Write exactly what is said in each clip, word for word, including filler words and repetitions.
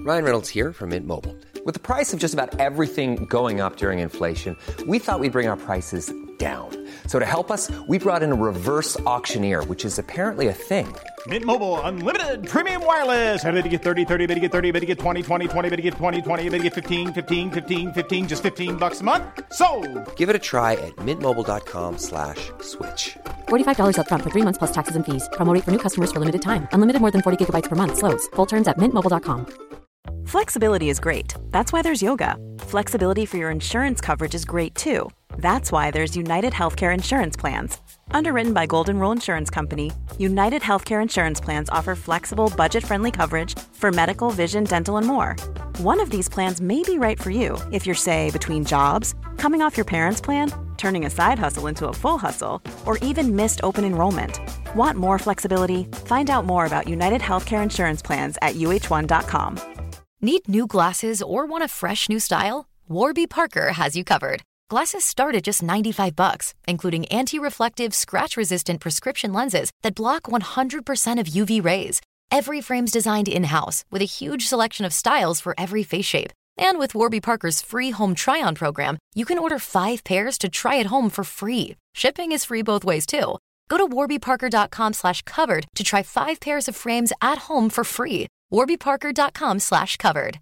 Ryan Reynolds here from Mint Mobile. With the price of just about everything going up during inflation, we thought we'd bring our prices down. So to help us, we brought in a reverse auctioneer, which is apparently a thing. Mint Mobile Unlimited Premium Wireless. How to get thirty, thirty, how to get thirty, how to get twenty, twenty, twenty, how to get twenty, twenty, how to get fifteen, fifteen, fifteen, fifteen, just fifteen bucks a month? Sold! Give it a try at mintmobile.com slash switch. forty-five dollars up front for three months plus taxes and fees. Promo rate for new customers for limited time. Unlimited more than forty gigabytes per month. Slows full terms at mint mobile dot com. Flexibility is great. That's why there's yoga. Flexibility for your insurance coverage is great too. That's why there's United Healthcare Insurance Plans. Underwritten by Golden Rule Insurance Company, United Healthcare Insurance Plans offer flexible, budget-friendly coverage for medical, vision, dental, and more. One of these plans may be right for you if you're, say, between jobs, coming off your parents' plan, turning a side hustle into a full hustle, or even missed open enrollment. Want more flexibility? Find out more about United Healthcare Insurance Plans at U H one dot com. Need new glasses or want a fresh new style? Warby Parker has you covered. Glasses start at just ninety-five bucks, including anti-reflective, scratch-resistant prescription lenses that block one hundred percent of U V rays. Every frame's designed in-house with a huge selection of styles for every face shape. And with Warby Parker's free home try-on program, you can order five pairs to try at home for free. Shipping is free both ways, too. Go to warbyparker.com slash covered to try five pairs of frames at home for free. warbyparker.com slash covered.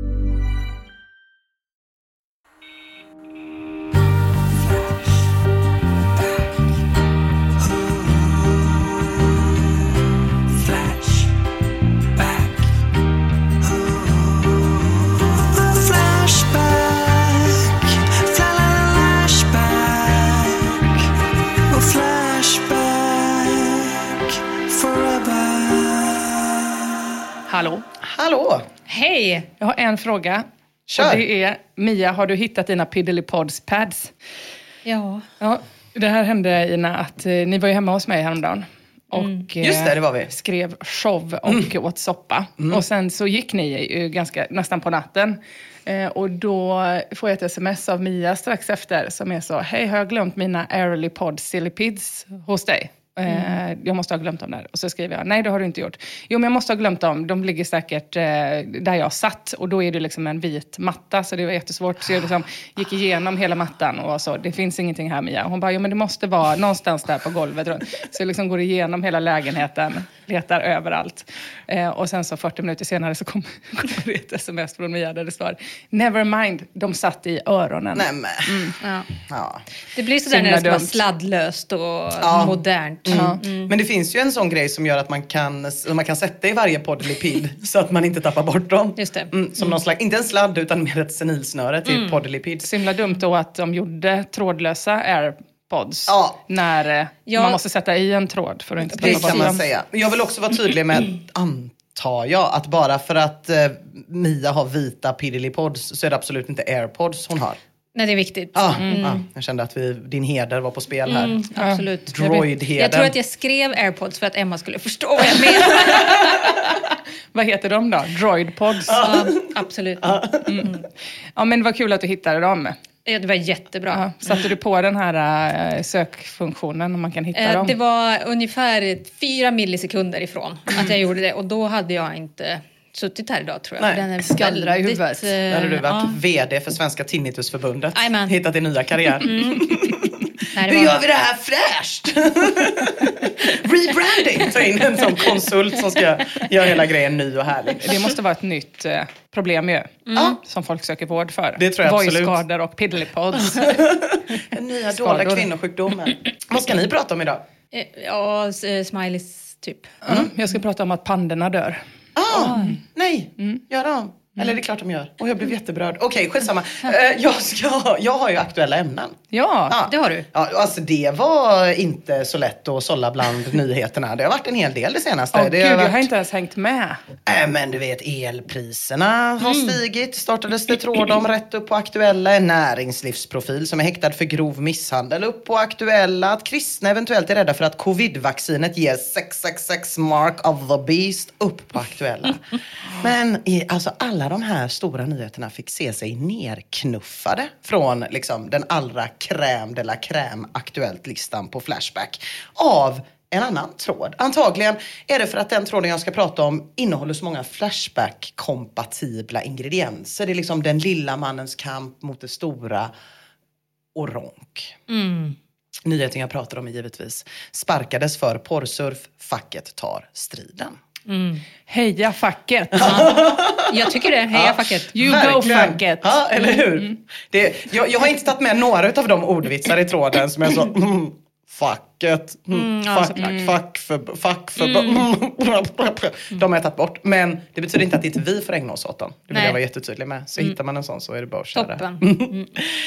Hallå. Hallå. Hej, jag har en fråga. Kör. Och det är, Mia, har du hittat dina Piddly-Pods pads? Ja. Ja. Det här hände, Ina, att eh, ni var ju hemma hos mig häromdagen. Och mm. Just det, det var vi. skrev show och mm. åt soppa. Mm. Och sen så gick ni ju ganska, nästan på natten. Eh, och då får jag ett sms av Mia strax efter som är så: hej, har jag glömt mina Airly Pod Silly Pids hos dig? Mm. Jag måste ha glömt dem där. Och så skriver jag, nej det har du inte gjort. Jo, men jag måste ha glömt dem. De ligger säkert eh, där jag satt. Och då är det liksom en vit matta. Så det var jättesvårt. Så jag liksom gick igenom hela mattan och var så, det finns ingenting här, Mia. Hon bara, jo men det måste vara någonstans där på golvet. Så jag liksom går igenom hela lägenheten. Letar överallt. Eh, och sen så fyrtio minuter senare så kommer kom det ett sms från Mia där det står, never mind, de satt i öronen. Nej men. Mm. Ja. Ja. Det blir sådär när det ska vara sladdlöst och ja. modernt. Mm. Mm. Men det finns ju en sån grej som gör att man kan, man kan sätta i varje poddelipid så att man inte tappar bort dem. Just det. Mm, som mm. någon slags, inte en sladd utan mer ett senilsnöre till mm. poddelipid. Så himla dumt då att de gjorde trådlösa AirPods ja. när ja. man måste sätta i en tråd för att inte tappa bort dem. Det kan man säga. Jag vill också vara tydlig med, antar jag, att bara för att eh, Mia har vita Piddly-pods så är det absolut inte AirPods hon har. Nej, det är viktigt. Ah, mm. ah, jag kände att vi, din heder var på spel här. Mm, absolut. Droid-heden. Jag tror att jag skrev AirPods för att Emma skulle förstå vad jag menar. Vad heter de då? Droid-pods? Ja, absolut. Mm. Ja, men vad kul att du hittade dem. Ja, det var jättebra. Ja, satte du på den här äh, sökfunktionen om man kan hitta eh, dem? Det var ungefär fyra millisekunder ifrån att jag gjorde det. Och då hade jag inte suttit här idag, tror jag. Nej, den är skallra i huvudet. Eh, Där hade du varit ja. vd för Svenska Tinnitusförbundet. Amen. Hittat din nya karriär. Mm. Nej, Hur gör vi det här fräscht? Rebranding. Ta in en sån konsult som ska göra hela grejen ny och härlig. Det måste vara ett nytt eh, problem ju. Mm. Som folk söker vård för. Det tror jag absolut. Voice-skador och Piddly-pods. Den nya dolda kvinnosjukdomen. Vad ska ni prata om idag? Ja, smileys typ. Mm. Jag ska prata om att pandorna dör. Ah, mm. Nej, mm. gör de? Eller är det klart de gör? Och jag blev jätteberörd. Okej, okay, skitsamma. Uh, jag, ska, jag har ju aktuella ämnen. Ja, ja, det har du. Ja, alltså det var inte så lätt att sålla bland nyheterna. Det har varit en hel del det senaste. Åh det gud, har varit... jag har inte ens hängt med. Äh, men du vet, elpriserna har mm. stigit. Startades det tråd om rätt upp på aktuella. En näringslivsprofil som är häktad för grov misshandel upp på aktuella. Att kristna eventuellt är rädda för att covid-vaccinet ger sex sex sex mark of the beast upp på aktuella. Men i, alltså alla de här stora nyheterna fick se sig nerknuffade från liksom den allra crème de la crème aktuellt listan på Flashback av en annan tråd. Antagligen är det för att den tråden jag ska prata om innehåller så många Flashback-kompatibla ingredienser. Det är liksom den lilla mannens kamp mot det stora och ronk. Mm. Nyheten jag pratar om är givetvis sparkades för porrsurf, facket tar striden. Mm. Heja facket! Ja, jag tycker det, heja ja, facket. You verkligen. go facket! Ja, eller hur? Mm. Det, jag, jag har inte tagit med några av de ordvitsar i tråden som är så... Mm, facket, Mm, ja, fuck, mm. fuck för, fuck för mm. De har jag tagit bort. Men det betyder inte att inte vi får ägna oss åt dem. Det vill Nej. jag vara jättetydlig med. Så mm. hittar man en sån så är det bara att köra. Toppen.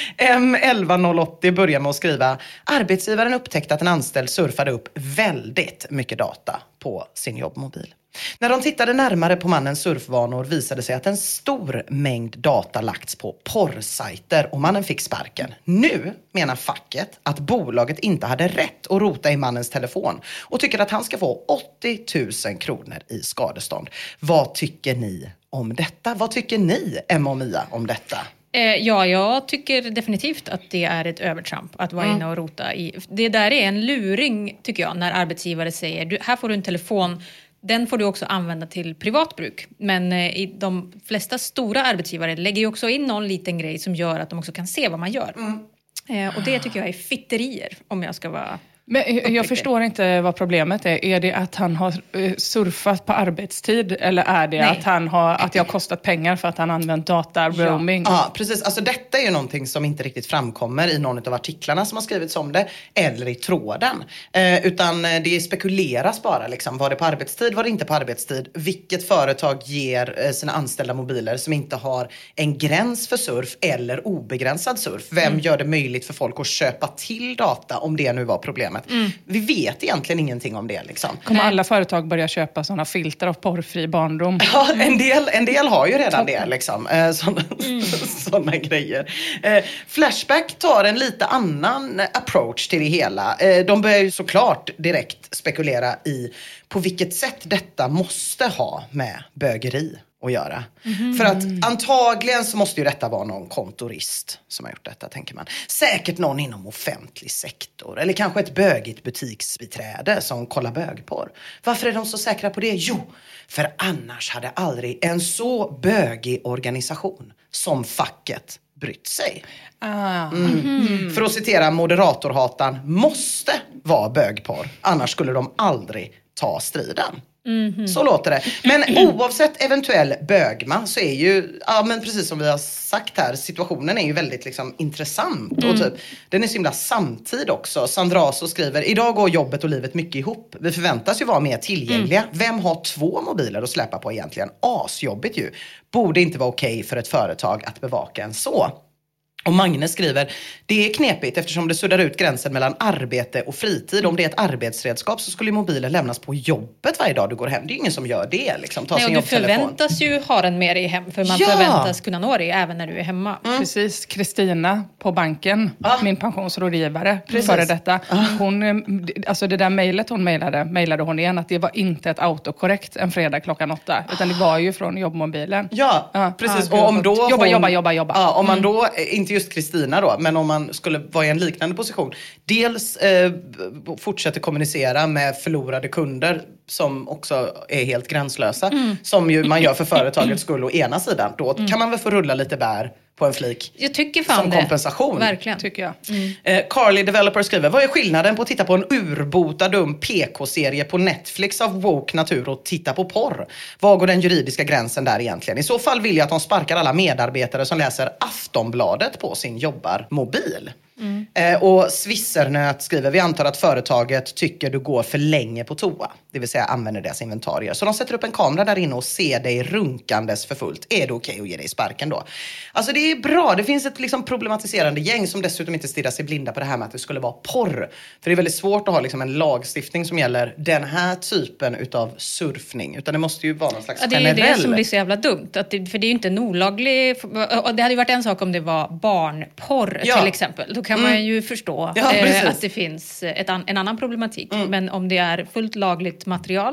M elva noll åttio börjar med att skriva: arbetsgivaren upptäckte att en anställd surfade upp väldigt mycket data på sin jobbmobil. När de tittade närmare på mannens surfvanor visade sig att en stor mängd data lagts på porrsajter och mannen fick sparken. Nu menar facket att bolaget inte hade rätt att rota i mannens telefon och tycker att han ska få åttio tusen kronor i skadestånd. Vad tycker ni om detta? Vad tycker ni, Emma och Mia, om detta? Eh, ja, jag tycker definitivt att det är ett övertramp att vara mm. inne och rota i. Det där är en luring, tycker jag, när arbetsgivare säger du, här får du en telefon. Den får du också använda till privatbruk. Men eh, i de flesta stora arbetsgivare lägger ju också in någon liten grej som gör att de också kan se vad man gör. Mm. Eh, och det tycker jag är fitterier, om jag ska vara... Men jag förstår inte vad problemet är. Är det att han har surfat på arbetstid? Eller är det att, han har, att det har kostat pengar för att han använt data roaming? Ja, ja, precis. Alltså detta är ju någonting som inte riktigt framkommer i någon av artiklarna som har skrivits om det. Eller i tråden. Eh, utan det spekuleras bara. Liksom. Var det på arbetstid? Var det inte på arbetstid? Vilket företag ger eh, sina anställda mobiler som inte har en gräns för surf eller obegränsad surf? Vem mm. gör det möjligt för folk att köpa till data om det nu var problemet? Mm. Vi vet egentligen ingenting om det. Liksom. Kommer alla företag börja köpa sådana filter av porrfri barndom? Ja, en del, en del har ju redan det. Liksom. Eh, såna, mm. såna grejer. Eh, Flashback tar en lite annan approach till det hela. Eh, de börjar ju såklart direkt spekulera i på vilket sätt detta måste ha med bögeri att göra. Mm. För att antagligen så måste ju detta vara någon kontorist som har gjort detta, tänker man. Säkert någon inom offentlig sektor. Eller kanske ett bögigt butiksbiträde som kollar bögporr. Varför är de så säkra på det? Jo, för annars hade aldrig en så bögig organisation som facket brytt sig. Ah. Mm. Mm. För att citera moderatorhatan, måste vara bögporr. Annars skulle de aldrig ta striden. Mm-hmm. Så låter det. Men oavsett eventuell bögma så är ju, ja men precis som vi har sagt här, situationen är ju väldigt liksom intressant. Mm. Och typ, den är så himla samtid också. Sandraso skriver: idag går jobbet och livet mycket ihop. Vi förväntas ju vara mer tillgängliga. Mm. Vem har två mobiler att släppa på egentligen? Asjobbigt ju. Borde inte vara okej för ett företag att bevaka en så. Och Magne skriver: det är knepigt eftersom det suddar ut gränsen mellan arbete och fritid. Om det är ett arbetsredskap så skulle mobilen lämnas på jobbet varje dag du går hem. Det är ju ingen som gör det. Liksom. Ta Nej, sin och du förväntas ju ha den med dig hem. För man ja. förväntas kunna nå dig även när du är hemma. Mm. Precis, Kristina på banken, ah. min pensionsrådgivare Precis. före detta. Ah. Hon, alltså det där mejlet hon mejlade, mejlade hon igen att det var inte ett autokorrekt en fredag klockan åtta. Utan det var ju från jobbmobilen. Ja, ah. precis. Ah, och om då jobba, hon, jobba, jobba, jobba. Ja, om man då, inte just Kristina då, men om man skulle vara i en liknande position. Dels eh, fortsätter kommunicera med förlorade kunder som också är helt gränslösa. Mm. Som ju man gör för företagets skull å ena sidan. Då mm. kan man väl få rulla lite bär på en flik. Jag tycker fan som det. kompensation. Verkligen. Tycker jag. Mm. Eh, Carly Developer skriver: vad är skillnaden på att titta på en urbota dum P K-serie på Netflix av woke natur och titta på porr? Vad går den juridiska gränsen där egentligen? I så fall vill jag att de sparkar alla medarbetare som läser Aftonbladet på sin jobbarmobil. Mm. Eh, och Svissernöt skriver: vi antar att företaget tycker du går för länge på toa. Det vill säga använder deras inventarier. Så de sätter upp en kamera där inne och ser dig runkandes för fullt. Är det okej att ge dig sparken då? Alltså det är bra. Det finns ett liksom problematiserande gäng som dessutom inte stirrar sig blinda på det här med att det skulle vara porr. För det är väldigt svårt att ha liksom en lagstiftning som gäller den här typen utav surfning. Utan det måste ju vara någon slags ja, det är generell. Det är det som blir så jävla dumt. Att det, för det är ju inte en olaglig... Och det hade ju varit en sak om det var barnporr ja. till exempel. Då kan mm. man ju förstå ja, eh, att det finns ett an, en annan problematik. Mm. Men om det är fullt lagligt material,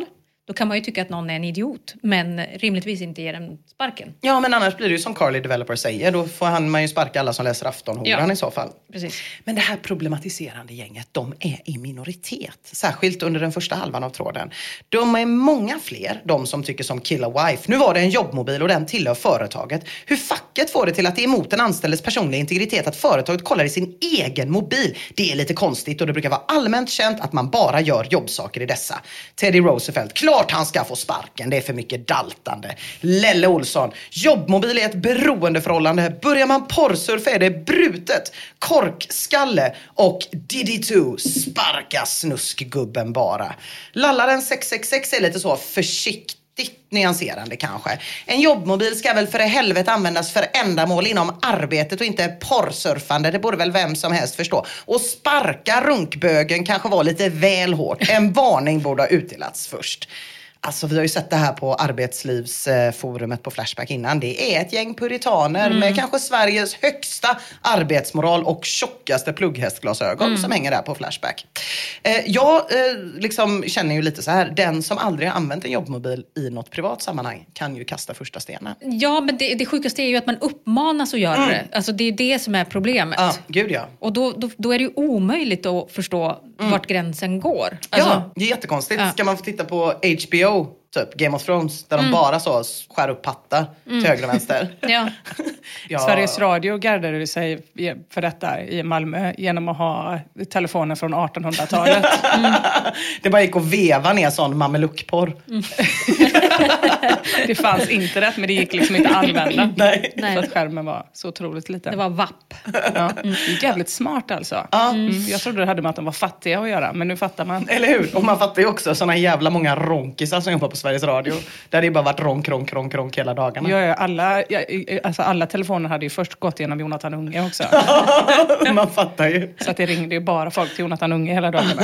Då kan man ju tycka att någon är en idiot, men rimligtvis inte ge den sparken. Ja, men annars blir det ju som Carly Developer säger. Då får han man ju sparka alla som läser Aftonhoran ja. i så fall. Precis. Men det här problematiserande gänget, de är i minoritet. Särskilt under den första halvan av tråden. De är många fler, de som tycker som Kill a Wife. Nu var det en jobbmobil och den tillhör företaget. Hur facket får det till att det är emot en anställdes personliga integritet att företaget kollar i sin egen mobil. Det är lite konstigt och det brukar vara allmänt känt att man bara gör jobbsaker i dessa. Teddy Roosevelt, klart han ska få sparken. Det är för mycket daltande. Lelle Olsson, jobbmobil är ett beroendeförhållande. Börjar man porrsurfa är det brutet. Korkskalle och Diddy två, sparka snuskgubben bara. Lallaren sex sex sex är lite så försiktigt nyanserande kanske. En jobbmobil ska väl för helvete användas för ändamål inom arbetet och inte porrsurfande. Det borde väl vem som helst förstå. Och sparka runkbögen kanske var lite väl hårt. En varning borde ha utdelats först. Alltså vi har ju sett det här på arbetslivsforumet på Flashback innan. Det är ett gäng puritaner mm. med kanske Sveriges högsta arbetsmoral och tjockaste plugghästglasögon mm. som hänger där på Flashback. Eh, jag eh, liksom känner ju lite så här, den som aldrig har använt en jobbmobil i något privat sammanhang kan ju kasta första stenen. Ja, men det, det sjukaste är ju att man uppmanas att göra mm. det. Alltså det är det som är problemet. Ja, gud ja. Och då, då, då är det ju omöjligt att förstå mm. vart gränsen går. Alltså, ja, det är jättekonstigt. Ja. Ska man få titta på H B O, typ Game of Thrones, där mm. de bara så skär upp pattar mm. till höger och vänster. Ja. Ja. Sveriges Radio gardade sig för detta i Malmö genom att ha telefonen från artonhundratalet. Mm. Det bara gick att veva ner sån mameluckporr. Mm. Det fanns internet, men det gick liksom inte att använda. Nej. För att skärmen var så otroligt liten. Det var V A P. Ja. Mm. Det är jävligt smart alltså. Mm. Jag trodde det hade med att de var fattiga att göra, men nu fattar man. Eller hur? Och man fattar ju också såna jävla många ronkisar som jobbar på Sveriges Radio. Där det bara varit ronk, ronk, ronk, ronk hela dagarna. Ja, ja, alla, ja, alltså alla telefoner hade ju först gått genom Jonathan Unge också. Man fattar ju. Så att det ringde ju bara folk till Jonathan Unge hela dagarna.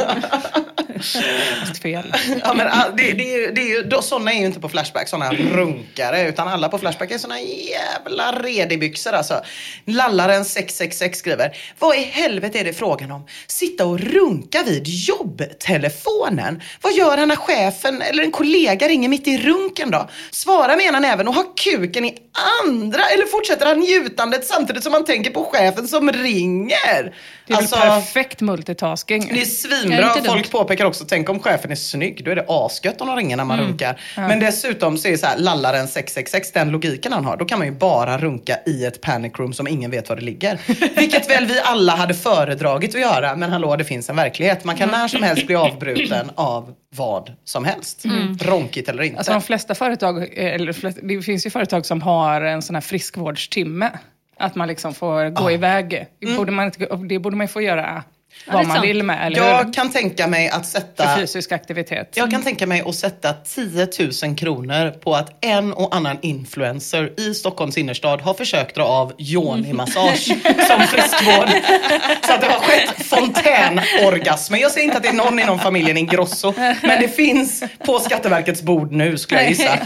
Fast fel. Ja, men det, det, det, det, såna är ju inte på Flashback, såna runkare, utan alla på Flashback är såna jävla redibyxor alltså. Lallaren sex sex sex skriver: vad i helvete är det frågan om? Sitta och runka vid jobbtelefonen? Vad gör han när chefen eller en kollega ringer mitt i runken då? Svara med ena näven och ha kuken i andra, eller fortsätter han njutandet samtidigt som man tänker på chefen som ringer? Det är alltså, perfekt multitasking. Det är svinbra. Folk påpekar också, tänk om chefen är snygg, då är det asgött om de ringer när man mm. runkar. Ja. Men dessutom så är det så här, lallaren sex sex sex, den logiken han har, då kan man ju bara runka i ett panic room som ingen vet var det ligger. Vilket väl vi alla hade föredragit att göra, men hallå, det finns en verklighet. Man kan när som helst bli avbruten av vad som helst. Mm. Ronkigt eller inte. Alltså de flesta företag, eller flesta, det finns ju företag som har en sån här friskvårdstimme. Att man liksom får gå ah. iväg. Det borde man, det borde man få göra vad man vill med, eller jag hur? Kan tänka mig att sätta... För fysisk aktivitet. Jag kan tänka mig att sätta tio tusen kronor på att en och annan influencer i Stockholms innerstad har försökt dra av yoni-massage som friskvård. Så att det har skett fontänorgasm. Jag säger inte att det är någon inom familjen Ingrosso, men det finns på Skatteverkets bord nu, skulle jag gissa,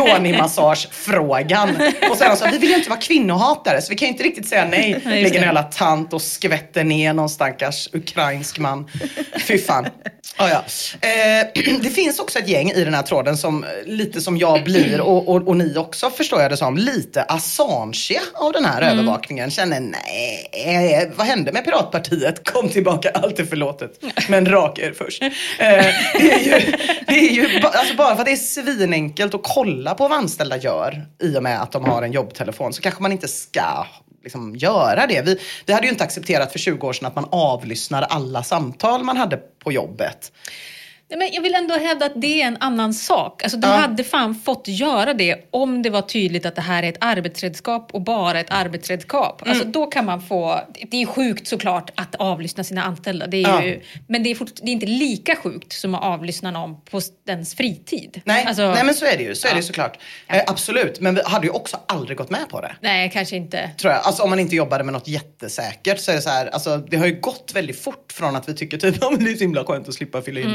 yoni-massage-frågan. Och sen så, vi vill ju inte vara kvinnohatare, så vi kan inte riktigt säga nej. Ligger en jävla tant och skvätter ner någon stackars ukrainsk man. Fy fan. Oh, ja. eh, det finns också ett gäng i den här tråden som lite som jag blir och, och, och ni också, förstår jag det som, lite Assange av den här mm. övervakningen. Känner, nej, vad hände med Piratpartiet? Kom tillbaka, allt är förlåtet. Men rak er först. Eh, det är ju, det är ju alltså bara för att det är svinenkelt att kolla på vad anställda gör i och med att de har en jobbtelefon, så kanske man inte ska liksom göra det. Vi, vi hade ju inte accepterat för tjugo år sedan att man avlyssnar alla samtal man hade på jobbet. Men jag vill ändå hävda att det är en annan sak. Alltså, de ja. hade fan fått göra det om det var tydligt att det här är ett arbetsredskap och bara ett arbetsredskap. Mm. Alltså, då kan man få... Det är sjukt såklart att avlyssna sina anställda. Det är ja. ju, men det är, fort, det är inte lika sjukt som att avlyssna någon på dens fritid. Nej, alltså, nej men så är det ju. Så ja. är det såklart. Ja. Eh, absolut. Men vi hade ju också aldrig gått med på det. Nej, kanske inte. Tror jag. Alltså om man inte jobbade med något jättesäkert så är det så här... Alltså, det har ju gått väldigt fort från att vi tycker typ, ja, men det är så himla skönt att slippa fylla in mm. den här lös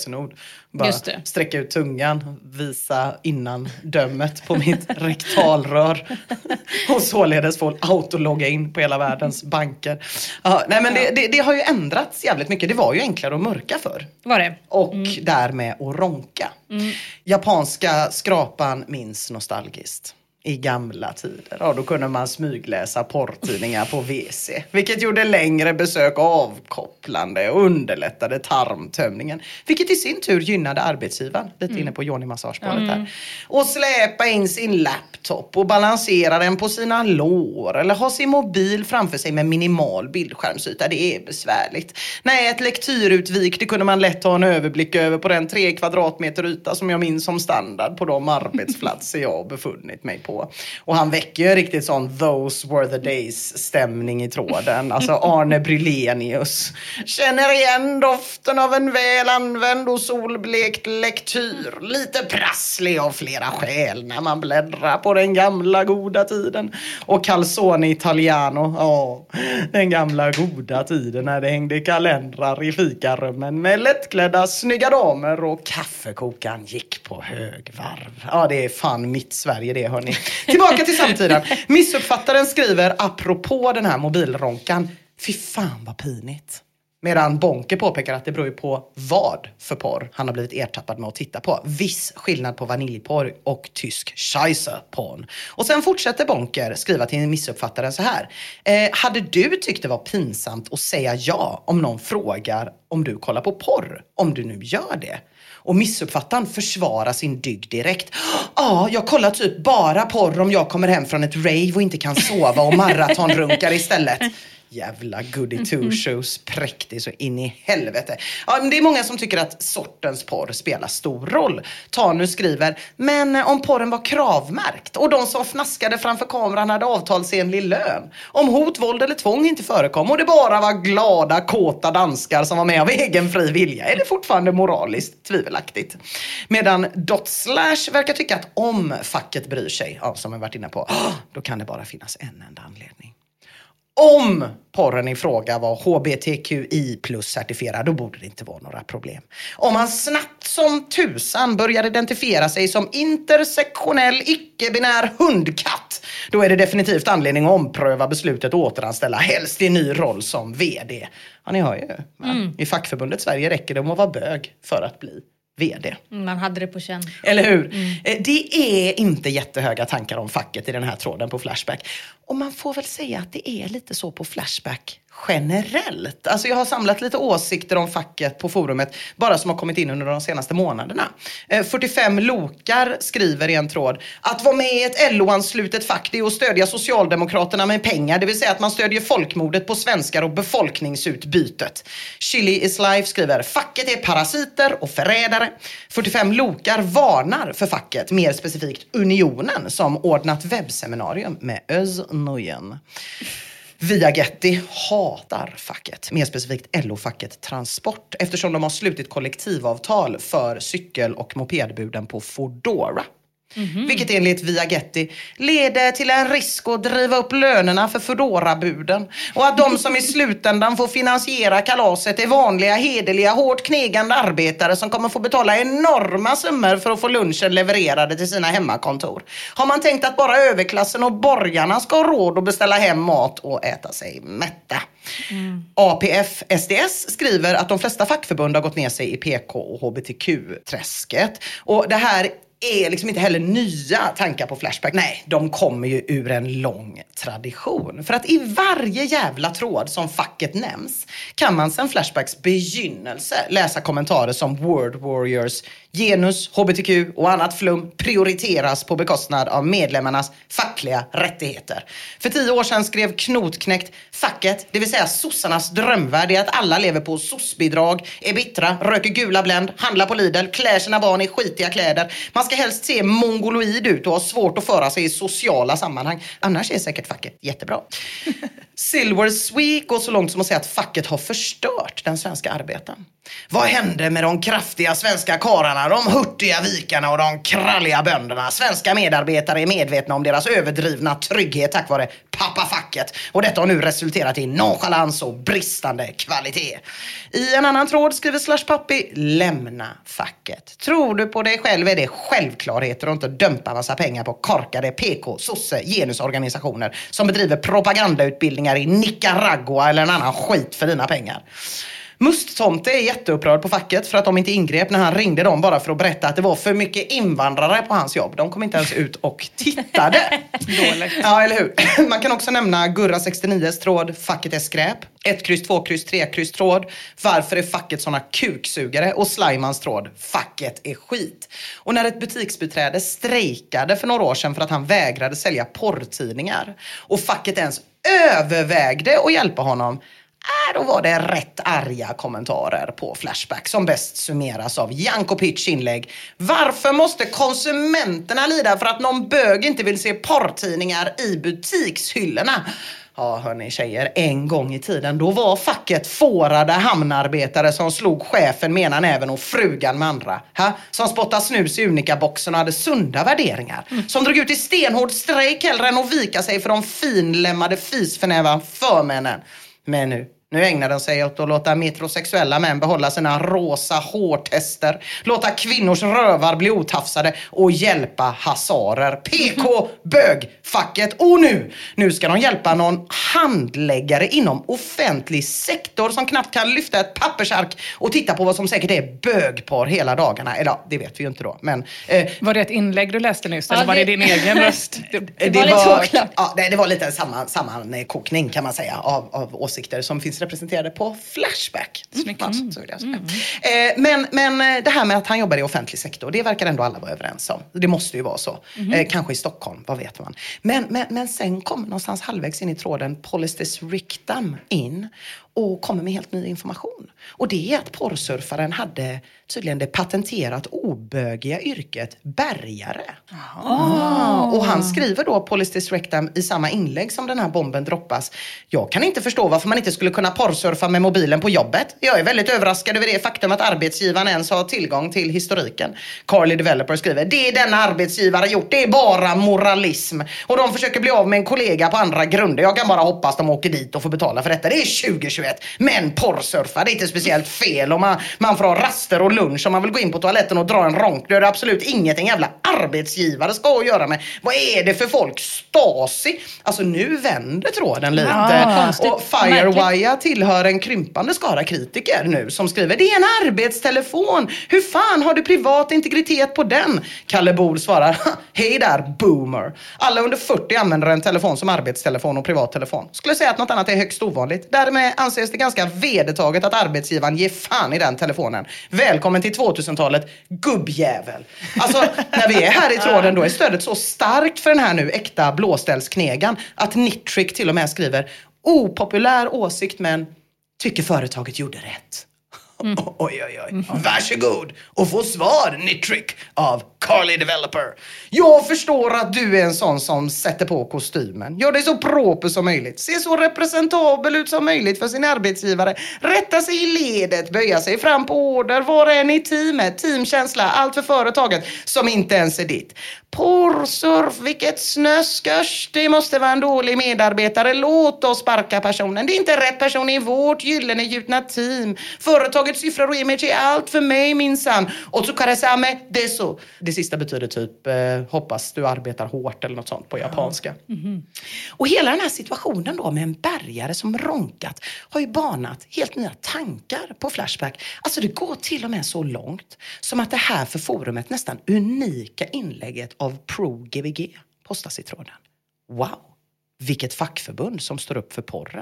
lösenord. Bara sträcka ut tungan, visa innan dömet på mitt rektalrör och således få autologga in på hela världens banker. Ja, nej, men det, det, det har ju ändrats jävligt mycket. Det var ju enklare att mörka för. Var det? Och mm. därmed att ronka. Mm. Japanska skrapan minns nostalgiskt. I gamla tider. Ja, då kunde man smygläsa porrtidningar på W C. Vilket gjorde längre besök avkopplande och underlättade tarmtömningen. Vilket i sin tur gynnade arbetsgivaren. Lite mm. inne på Johnny Massagespåret mm. här. Och släpa in sin laptop och balansera den på sina lår. Eller ha sin mobil framför sig med minimal bildskärmsyta. Det är besvärligt. Nej, ett lektyrutvik, det kunde man lätt ha en överblick över på den tre kvadratmeter yta som jag minns som standard på de arbetsplatser jag befunnit mig på. Och han väcker ju riktigt sån those were the days stämning i tråden. Alltså Arne Brylenius. Känner igen doften av en väl använd och solblekt lektyr. Lite prasslig av flera skäl när man bläddrar på den gamla goda tiden. Och Calzone Italiano. Ja, den gamla goda tiden när det hängde kalendrar i fikarummen med lättklädda snygga damer och kaffekokan gick på högvarv. Ja, det är fan mitt Sverige det, hörni. Tillbaka till samtiden. Missuppfattaren skriver apropå den här mobilronkan: fy fan vad pinigt. Medan Bonke påpekar att det beror på vad för porr han har blivit ertappad med att titta på. Viss skillnad på vaniljporr och tysk scheisse-porn. Och sen fortsätter Bonker skriva till missuppfattaren så här: eh, hade du tyckt det var pinsamt att säga ja om någon frågar om du kollar på porr? Om du nu gör det. Och missuppfattaren försvarar sin dygd direkt. Ja, jag kollar typ bara porr om jag kommer hem från ett rave och inte kan sova och maratonrunkar istället. Jävla goody two shoes, präktig så in i helvete. Ja, men det är många som tycker att sortens porr spelar stor roll. Tanu skriver: men om porren var kravmärkt och de som fnaskade framför kameran hade avtalsenlig lön, om hot, våld eller tvång inte förekom och det bara var glada, kåta danskar som var med av egen fri vilja, är det fortfarande moraliskt tvivelaktigt. Medan Dot Slash verkar tycka att om facket bryr sig, ja, som vi varit inne på, då kan det bara finnas en enda anledning. Om porren i fråga var H B T Q I plus certifierad, då borde det inte vara några problem. Om man snabbt som tusan börjar identifiera sig som intersektionell icke-binär hundkatt, då är det definitivt anledning att ompröva beslutet och återanställa, helst i ny roll som vd. Ja, ni hör ju. Mm. I fackförbundet Sverige räcker det om att vara bög för att bli vd. Man hade det på känn. Eller hur? Mm. Det är inte jättehöga tankar om facket i den här tråden på Flashback. Och man får väl säga att det är lite så på Flashback generellt. Alltså jag har samlat lite åsikter om facket på forumet bara som har kommit in under de senaste månaderna. fyrtiofem lokar skriver i en tråd: att vara med i ett L O-anslutet fack, det är att stödja Socialdemokraterna med pengar. Det vill säga att man stödjer folkmordet på svenskar och befolkningsutbytet. Chili is life skriver: facket är parasiter och förrädare. fyrtiofem lokar varnar för facket, mer specifikt Unionen, som ordnat webbseminarium med Öz Nujen. Viagetti hatar facket, mer specifikt L O-facket Transport, eftersom de har slutit kollektivavtal för cykel- och mopedbuden på Foodora. Mm-hmm. Vilket enligt Viagetti leder till en risk att driva upp lönerna för Foodora-buden. Och att de som i slutändan får finansiera kalaset är vanliga, hederliga, hårt knegande arbetare som kommer få betala enorma summor för att få lunchen levererade till sina hemmakontor. Har man tänkt att bara överklassen och borgarna ska ha råd att beställa hem mat och äta sig mätta? Mm. A P F S D S skriver att de flesta fackförbund har gått ner sig i P K och H B T Q-träsket. Och det här är liksom inte heller nya tankar på Flashback. Nej, de kommer ju ur en lång tradition. För att i varje jävla tråd som facket nämns kan man sedan Flashbacks begynnelse läsa kommentarer som Word Warriors, genus, H B T Q och annat flum prioriteras på bekostnad av medlemmarnas fackliga rättigheter. För tio år sedan skrev Knotknäckt: facket, det vill säga sossarnas drömvärld, är att alla lever på sossbidrag, är bittra, röker gula Blend, handlar på Lidl, klär sina barn i skitiga kläder. Man ska helst se mongoloid ut och ha svårt att föra sig i sociala sammanhang. Annars är säkert facket jättebra. Silver Sweek går så långt som att säga att facket har förstört den svenska arbeten. Vad hände med de kraftiga svenska karlarna, de hurtiga vikarna och de kralliga bönderna? Svenska medarbetare är medvetna om deras överdrivna trygghet tack vare pappafacket. Och detta har nu resulterat i nonchalans och bristande kvalitet. I en annan tråd skriver Slash Pappi: lämna facket. Tror du på dig själv är det självklarheter och inte dömpa massa pengar på korkade P K, sosse, genusorganisationer som bedriver propagandautbildningar i Nicaragua eller en annan skit för dina pengar. Musttomte är jätteupprörd på facket för att de inte ingrep när han ringde dem bara för att berätta att det var för mycket invandrare på hans jobb. De kom inte ens ut och tittade. Dåligt. Ja, eller hur? Man kan också nämna Gurra sextionio:s tråd Facket är skräp. ett kryss, två kryss, tre kryss tråd Varför är facket såna kuksugare? Och Slimans tråd Facket är skit. Och när ett butiksbiträde strejkade för några år sedan för att han vägrade sälja porrtidningar och facket ens övervägde att hjälpa honom, Äh, då var det rätt arga kommentarer på Flashback som bäst summeras av Janko Pitch inlägg. Varför måste konsumenterna lida för att någon bög inte vill se porrtidningar i butikshyllorna? Ja, hörni tjejer, en gång i tiden då var facket fårade hamnarbetare som slog chefen med ena näven och frugan med andra. Ha? Som spottade snus i Unica-boxen och hade sunda värderingar. Mm. Som drog ut i stenhård strejk hellre än att vika sig för de finlämmade fisförnäva förmännen. Men nu, nu ägnar den sig åt att låta metrosexuella män behålla sina rosa hårtester, låta kvinnors rövar bli otafsade och hjälpa hasarer. P K, bög, facket. Och nu, nu ska de hjälpa någon handläggare inom offentlig sektor som knappt kan lyfta ett pappersark och titta på vad som säkert är bögpar hela dagarna. Eller ja, det vet vi ju inte då. Men, eh, var det ett inlägg du läste nyss? Ja, eller var det, det din egen röst? Det, det, det, var, var, ja, det, det var lite samma, samma kokning kan man säga av, av åsikter som finns representerade på Flashback. Mm. Alltså, så vill jag säga. Mm. Eh, men, men det här med att han jobbar i offentlig sektor, det verkar ändå alla vara överens om. Det måste ju vara så. Mm. Eh, kanske i Stockholm, vad vet man. Men, men, men sen kommer någonstans halvvägs in i tråden Polistes Rictam in och kommer med helt ny information. Och det är att porrsurfaren hade tydligen det patenterat obögiga yrket bärgare. Ah. Och han skriver då Polistes Rictam i samma inlägg som den här bomben droppas. Jag kan inte förstå varför man inte skulle kunna porrsurfa med mobilen på jobbet. Jag är väldigt överraskad över det faktum att arbetsgivaren ens har tillgång till historiken. Carly Developer skriver: det är denna arbetsgivare gjort, det är bara moralism. Och de försöker bli av med en kollega på andra grunder. Jag kan bara hoppas de åker dit och får betala för detta. Det är tjugo tjugoett. Men porrsurfa, det är inte speciellt fel. Om man, man får ha raster och lunch om man vill gå in på toaletten och dra en ronk. Det är det absolut ingenting jävla arbetsgivare ska att göra med. Vad är det för folk? Stasi? Alltså nu vänder tråden lite. Ah, och Firewire tillhör en krympande skara kritiker nu som skriver: det är en arbetstelefon. Hur fan har du privat integritet på den? Kalle Bol svarar: hej där, boomer. Alla under fyrtio använder en telefon som arbetstelefon och privattelefon. Skulle säga att något annat är högst ovanligt. Därmed anses det ganska vedertaget att arbetsgivaren ger fan i den telefonen. Välkommen till tvåtusentalet, gubbjävel. Alltså, när vi är här i tråden då är stödet så starkt för den här nu äkta blåställsknegan att Nittrick till och med skriver: opopulär åsikt men tycker företaget gjorde rätt. Mm. Oj, oj, oj. Varsågod och få svar, Nittrick, av Carly Developer. Jag förstår att du är en sån som sätter på kostymen. Gör dig så proper som möjligt. Se så representabel ut som möjligt för sin arbetsgivare. Rätta sig i ledet, böja sig fram på order. Var en i teamet, teamkänsla, allt för företaget som inte ens är ditt. Porrsurf, vilket snöskörs. Det måste vara en dålig medarbetare. Låt oss sparka personen. Det är inte rätt person i vårt gyllene gjutna team. Företagets siffror och image är allt för mig minsann. Och så kan jag säga med det så. Det sista betyder typ eh, hoppas du arbetar hårt eller något sånt på japanska. Mm-hmm. Och hela den här situationen då med en bärgare som ronkat har ju banat helt nya tankar på Flashback. Alltså det går till och med så långt som att det här för forumet nästan unika inlägget av Pro-G V G postas i tråden. Wow, vilket fackförbund som står upp för porren.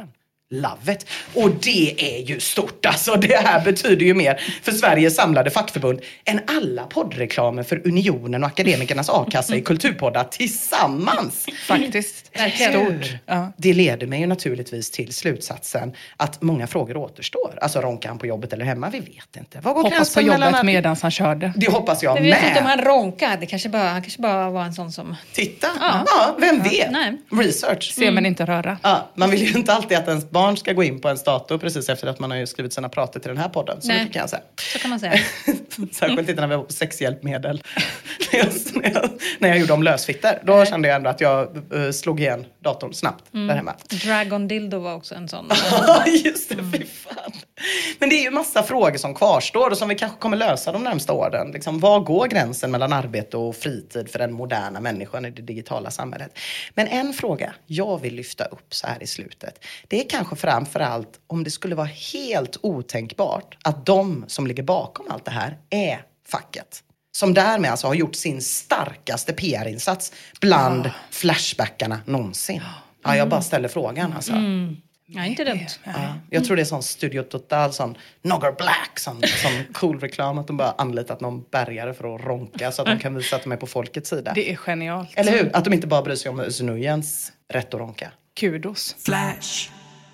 Love it. Och det är ju stort. Alltså det här betyder ju mer för Sveriges samlade fackförbund än alla poddreklamer för Unionen och Akademikernas a-kassa i kulturpoddar tillsammans. Faktiskt. Stort. Ja. Det leder mig ju naturligtvis till slutsatsen att många frågor återstår. Alltså ronkar han på jobbet eller hemma? Vi vet inte. Vad går hoppas på jobbet medan han körde. Det hoppas jag med. Vi vet inte om han ronkar. Det kanske bara, han kanske bara var en sån som... Titta. Ja, ja vem vet? Nej. Research. Se men inte röra. Ja, man vill ju inte alltid att ens barn ska gå in på en dator precis efter att man har ju skrivit sina prater till den här podden. Så Nej. kan jag säga. Så kan man säga. Särskilt inte när vi var på sexhjälpmedel. när, jag, när, jag, när jag gjorde om lösfitter. Då Nej. kände jag ändå att jag uh, slog igen datorn snabbt mm. där hemma. Dragon Dildo var också en sån. Ja, just det. Fy fan. Men det är ju massa frågor som kvarstår och som vi kanske kommer lösa de närmsta åren. Liksom, var går gränsen mellan arbete och fritid för den moderna människan i det digitala samhället? Men en fråga jag vill lyfta upp så här i slutet. Det är kanske framförallt om det skulle vara helt otänkbart att de som ligger bakom allt det här är facket. Som därmed alltså har gjort sin starkaste P R-insats bland oh. flashbackarna någonsin. Ja, jag bara ställer frågan alltså. Mm. Ja, inte dumt. Ja, jag tror det är sån Studio Total, sån Nogger Black, sån, sån cool reklam att de bara anlitat någon bärgare för att ronka så att de kan visa att de är på folkets sida. Det är genialt. Eller hur? Att de inte bara bryr sig om Znujens rätt att ronka. Kudos. Flash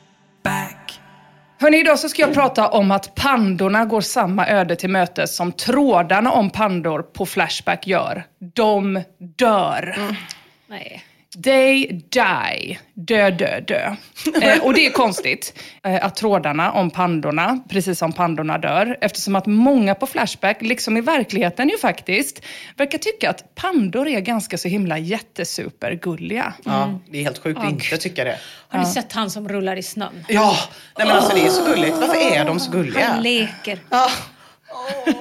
back. Hörrni, idag så ska jag prata om att pandorna går samma öde till mötes som trådarna om pandor på Flashback gör. De dör. Mm. Nej. They die. Dö, dö, dö. Eh, och det är konstigt eh, att trådarna om pandorna, precis som pandorna dör, eftersom att många på Flashback, liksom i verkligheten ju faktiskt, verkar tycka att pandor är ganska så himla jättesupergulliga. Mm. Ja, det är helt sjukt att oh, inte tycka det. Har ni ja. sett han som rullar i snön? Ja, nej men alltså det är så gulligt. Varför är de så gulliga? Han leker. Ja. Oh.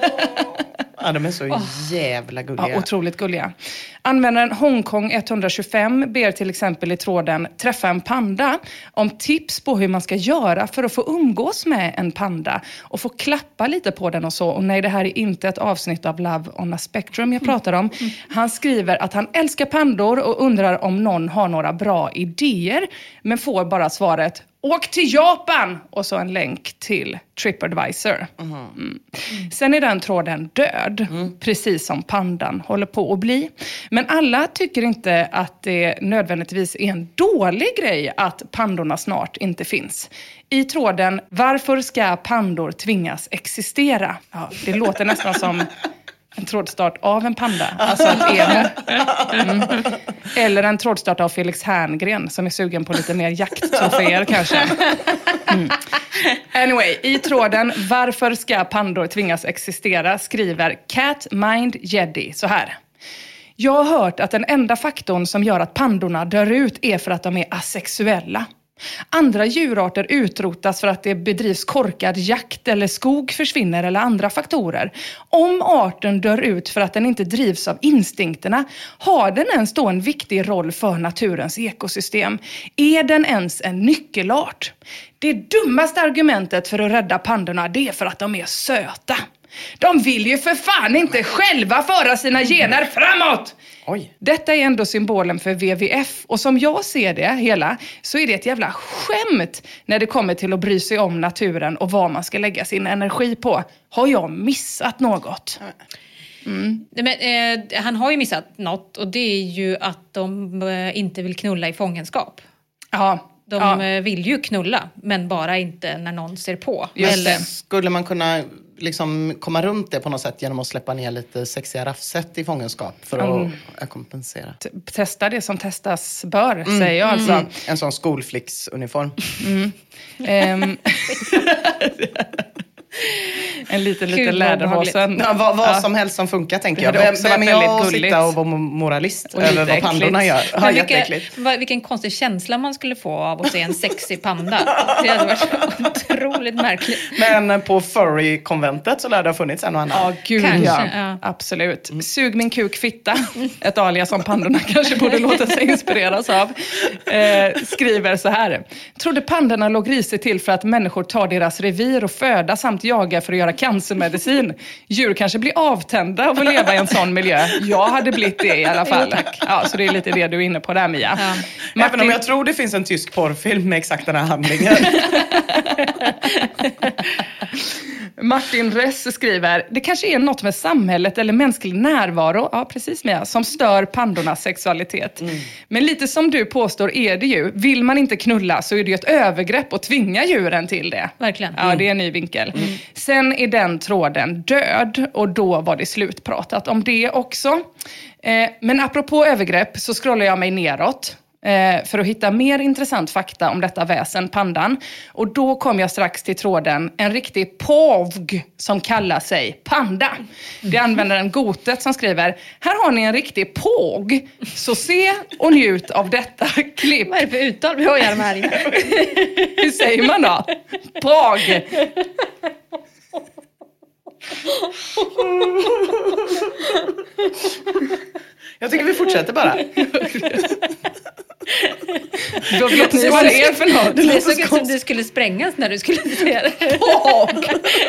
Ja, de är så oh. jävla gulliga. Ja, otroligt gulliga. Användaren Hongkong etthundratjugofem ber till exempel i tråden träffa en panda om tips på hur man ska göra för att få umgås med en panda och få klappa lite på den och så. Och nej, det här är inte ett avsnitt av Love on a Spectrum jag pratar om. Mm. Han skriver att han älskar pandor och undrar om någon har några bra idéer, men får bara svaret: åk till Japan! Och så en länk till TripAdvisor. Mm. Mm. Sen är den tråden död. Mm. Precis som pandan håller på att bli. Men alla tycker inte att det nödvändigtvis är en dålig grej att pandorna snart inte finns. I tråden, varför ska pandor tvingas existera? Ja, det låter nästan som en trådstart av en panda. Alltså ett emo. Mm. Eller en trådstart av Felix Herngren som är sugen på lite mer jakttroféer kanske. Mm. Anyway, i tråden varför ska pandor tvingas existera skriver Cat Mind Jeddy så här. Jag har hört att den enda faktorn som gör att pandorna dör ut är för att de är asexuella. Andra djurarter utrotas för att det bedrivs korkad jakt eller skog försvinner eller andra faktorer. Om arten dör ut för att den inte drivs av instinkterna, har den ens då en viktig roll för naturens ekosystem? Är den ens en nyckelart? Det dummaste argumentet för att rädda pandorna, det är för att de är söta. De vill ju för fan inte själva föra sina gener framåt! Oj. Detta är ändå symbolen för W W F. Och som jag ser det hela så är det ett jävla skämt när det kommer till att bry sig om naturen och vad man ska lägga sin energi på. Har jag missat något? Mm. Men, eh, han har ju missat något och det är ju att de eh, inte vill knulla i fångenskap. Ja. De ja. vill ju knulla, men bara inte när någon ser på. Eller skulle man kunna liksom komma runt det på något sätt genom att släppa ner lite sexiga raffset i fångenskap för mm. att kompensera? T- testa det som testas bör, mm. säger jag alltså. Mm. En sån skolflicksuniform. Mm. um. En liten, liten läderhosen. Ja, vad vad ja. som helst som funkar, tänker jag. Vem, vem är jag att sitta och vara moralist och över vad pandorna gör? Ja, vilka, vilken konstig känsla man skulle få av att se en sexig panda. Det hade varit otroligt märkligt. Men på furry-konventet så lär det ha funnits en och annan. Ja, gud kanske, ja. ja. Absolut. Mm. Sug min kuk fitta. Ett alias som pandorna kanske borde låta sig inspireras av. eh, skriver så här. Trodde pandorna låg risigt till för att människor tar deras revir och föda samt jagar för att göra cancermedicin. Djur kanske blir avtända av att leva i en sån miljö. Jag hade blivit det i alla fall. Ja, så det är lite det du är inne på där, Mia. Ja. Martin... Även om jag tror det finns en tysk porrfilm med exakt den här handlingen. Martin Ress skriver, det kanske är något med samhället eller mänsklig närvaro, ja precis Mia, som stör pandornas sexualitet. Mm. Men lite som du påstår är det ju, vill man inte knulla så är det ju ett övergrepp att tvinga djuren till det. Verkligen. Ja, det är en ny vinkel. Mm. Sen är den tråden död och då var det slutpratat om det också. Eh, men apropå övergrepp så scrollar jag mig neråt. Eh, för att hitta mer intressant fakta om detta väsen, pandan. Och då kom jag strax till tråden en riktig påvg som kallar sig panda. Det använder en Gotet som skriver, här har ni en riktig påg. Så se och njut av detta klipp. Vad är det för uttal vi har i de här? Hur säger man då? Påg. Jag tycker vi fortsätter bara. Då vet ni vad det är för något. Det såg ut som du skulle sprängas när du skulle säga det. Påg!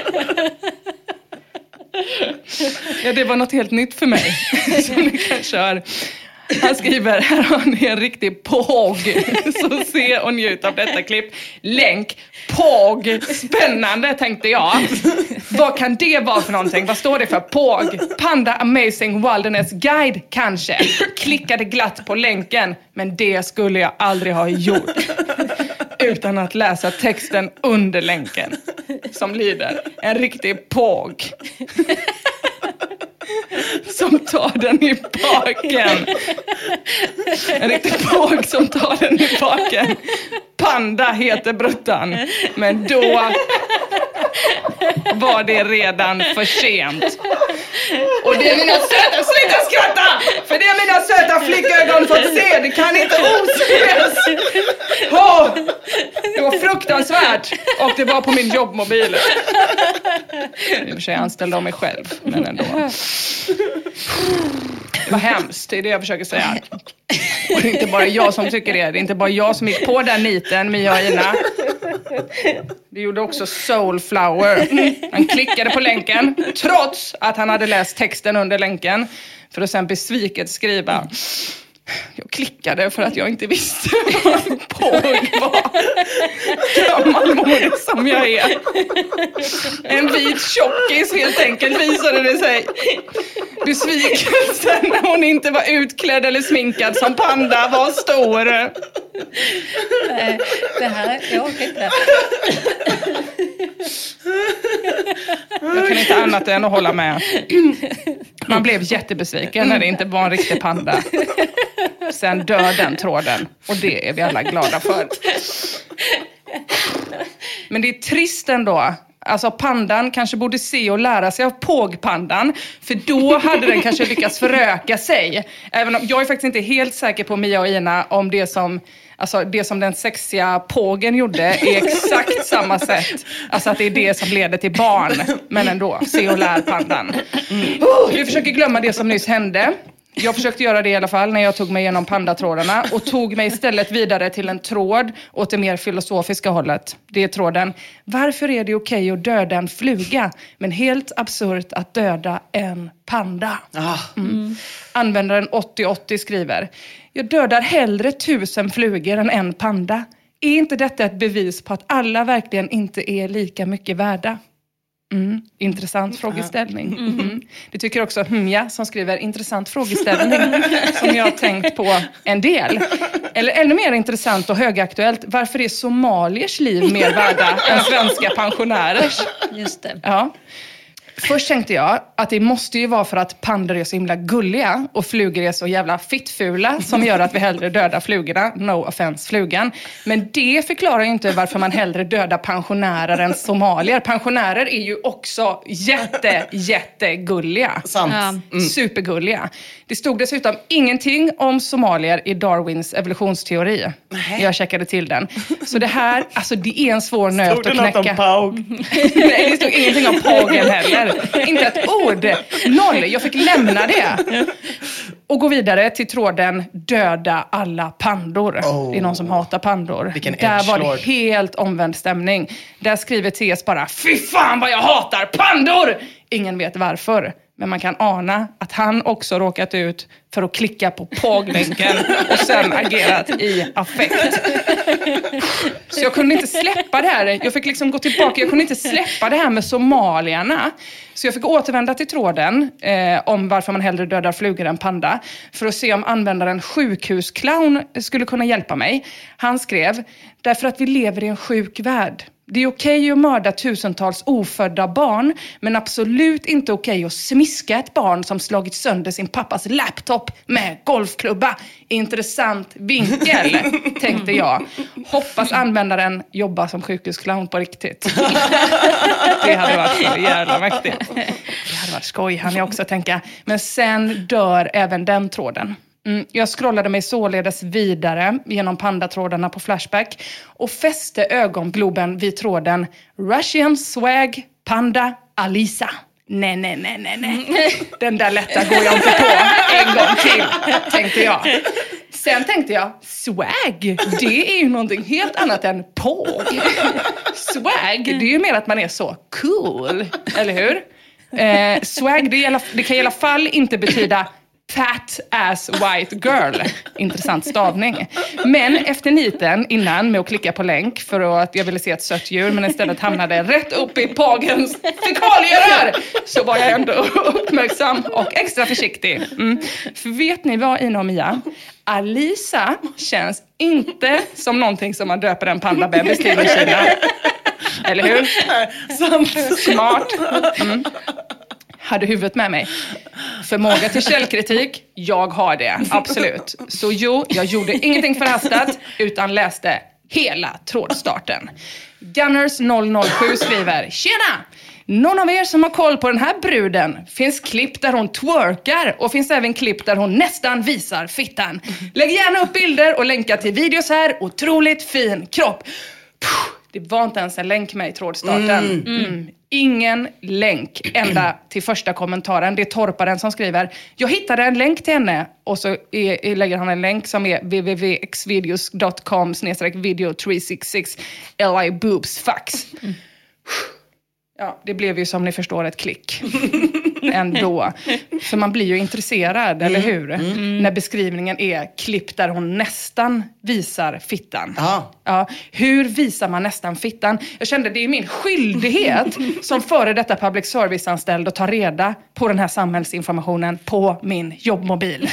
Ja, det var något helt nytt för mig. Som ni kanske hör. Han skriver, här har ni en riktig påg. Så se och njut av detta klipp. Länk, påg. Spännande, tänkte jag. Vad kan det vara för någonting? Vad står det för? Påg. Panda Amazing Wilderness Guide, kanske. Klickade glatt på länken. Men det skulle jag aldrig ha gjort. Utan att läsa texten under länken. Som lyder, en riktig påg. Som tar den i baken. En riktig påg som tar den i baken. Panda heter bruttan. Men då var det redan för sent. Och det är mina söta, sluta skratta! För det är mina söta flickögon fått se. Det kan inte oseriös. Oh, det var fruktansvärt. Och det var på min jobbmobil. I och för sig anställde av mig själv. Men ändå. Det var hemskt, det är det jag försöker säga. Och det är inte bara jag som tycker det. Det är inte bara jag som gick på den niten, Mia och Ina. Det gjorde också Soulflower. Han klickade på länken, trots att han hade läst texten under länken. För att sen besviket skriva, jag klickade för att jag inte visste vad påg var. Gammalmodig som jag är. En vit tjockis helt enkelt visade det sig. Besvikelsen när hon inte var utklädd eller sminkad som panda var stor. Nej, det här, jag orkar inte. Jag kan inte annat än att hålla med. Man blev jättebesviken när det inte var en riktig panda. Sen dör den tråden. Och det är vi alla glada för. Men det är trist ändå. Alltså pandan kanske borde se och lära sig av pågpandan. För då hade den kanske lyckats föröka sig. Även om jag är faktiskt inte helt säker på, Mia och Ina, om det som... Alltså det som den sexiga pågen gjorde är exakt samma sätt. Alltså att det är det som leder till barn. Men ändå, se och lär pandan. Mm. Vi försöker glömma det som nyss hände. Jag försökte göra det i alla fall när jag tog mig igenom pandatrådarna. Och tog mig istället vidare till en tråd åt det mer filosofiska hållet. Det är tråden. Varför är det okej att döda en fluga? Men helt absurt att döda en panda. Mm. Användaren åttio åttio skriver. Jag dödar hellre tusen flugor än en panda. Är inte detta ett bevis på att alla verkligen inte är lika mycket värda? Mm, intressant frågeställning. Mm. Det tycker också Mia som skriver intressant frågeställning som jag har tänkt på en del. Eller ännu mer intressant och högaktuellt. Varför är somaliers liv mer värda än svenska pensionärers? Just det. Ja. Först tänkte jag att det måste ju vara för att pandor är så himla gulliga och flugor är så jävla fittfula som gör att vi hellre dödar flugorna. No offense, flugan. Men det förklarar ju inte varför man hellre dödar pensionärer än somalier. Pensionärer är ju också jätte, jättegulliga. Sant. Mm. Supergulliga. Det stod dessutom ingenting om somalier i Darwins evolutionsteori. Nej. Jag checkade till den. Så det här, alltså det är en svår nöt att knäcka. Stod det något om påg? Nej, det stod ingenting om pågen heller. Inte ett ord. Noll. Jag fick lämna det. Och gå vidare till tråden döda alla pandor. Oh. Det är någon som hatar pandor. Vilken Där var det helt omvänd stämning. Där skriver T S bara, fy fan vad jag hatar pandor! Ingen vet varför. Men man kan ana att han också råkat ut för att klicka på påglänken och sen agerat i affekt. Så jag kunde inte släppa det här. Jag fick liksom gå tillbaka. Jag kunde inte släppa det här med somalierna. Så jag fick återvända till tråden eh, om varför man hellre dödar flugor än panda. För att se om användaren sjukhusclown skulle kunna hjälpa mig. Han skrev, därför att vi lever i en sjuk värld. Det är okej att mörda tusentals ofödda barn, men absolut inte okej att smiska ett barn som slagit sönder sin pappas laptop med golfklubba. Intressant vinkel, tänkte jag. Hoppas användaren jobbar som sjukhusclown på riktigt. Det hade varit så jävla mäktigt. Det hade varit skoj, han jag också tänka. Men sen dör även den tråden. Mm, jag scrollade mig således vidare genom pandatrådarna på Flashback och fäste ögongloben vid tråden Russian swag panda Alisa. Nej, nej, nej, nej, nej. Den där lätta går jag inte på en gång till, tänkte jag. Sen tänkte jag, swag, det är ju någonting helt annat än påg. Swag, det är ju mer att man är så cool, eller hur? Eh, swag, det, gälla, det kan i alla fall inte betyda fat ass white girl. Intressant stavning. Men efter niten innan med att klicka på länk för att jag ville se ett sött djur men istället hamnade rätt upp i pagens fekalierör, så var jag ändå uppmärksam och extra försiktig. Mm. För vet ni vad, Ina och Mia? Alisa känns inte som någonting som man döper en pandabebis till i Kina. Eller hur? Smart. Mm. Hade huvudet med mig. Förmåga till källkritik, jag har det, absolut. Så jo, jag gjorde ingenting förhastat utan läste hela trådstarten. Gunners noll noll sju skriver, tjena! Någon av er som har koll på den här bruden, finns klipp där hon twerkar och finns även klipp där hon nästan visar fittan. Lägg gärna upp bilder och länka till videos här, otroligt fin kropp. Det var inte ens en länk med i trådstarten. Mm. Mm. Ingen länk ända till första kommentaren. Det är torparen som skriver, jag hittade en länk till henne. Och så är, lägger han en länk som är w w w punkt x videos punkt com snedstreck video tre sex sex li boobs fax. Mm. Ja, det blev ju som ni förstår ett klick. Ändå. För man blir ju intresserad, mm. eller hur? Mm. När beskrivningen är klipp där hon nästan visar fittan. Ja, hur visar man nästan fittan? Jag kände det är min skyldighet som före detta public service-anställd att ta reda på den här samhällsinformationen på min jobbmobil.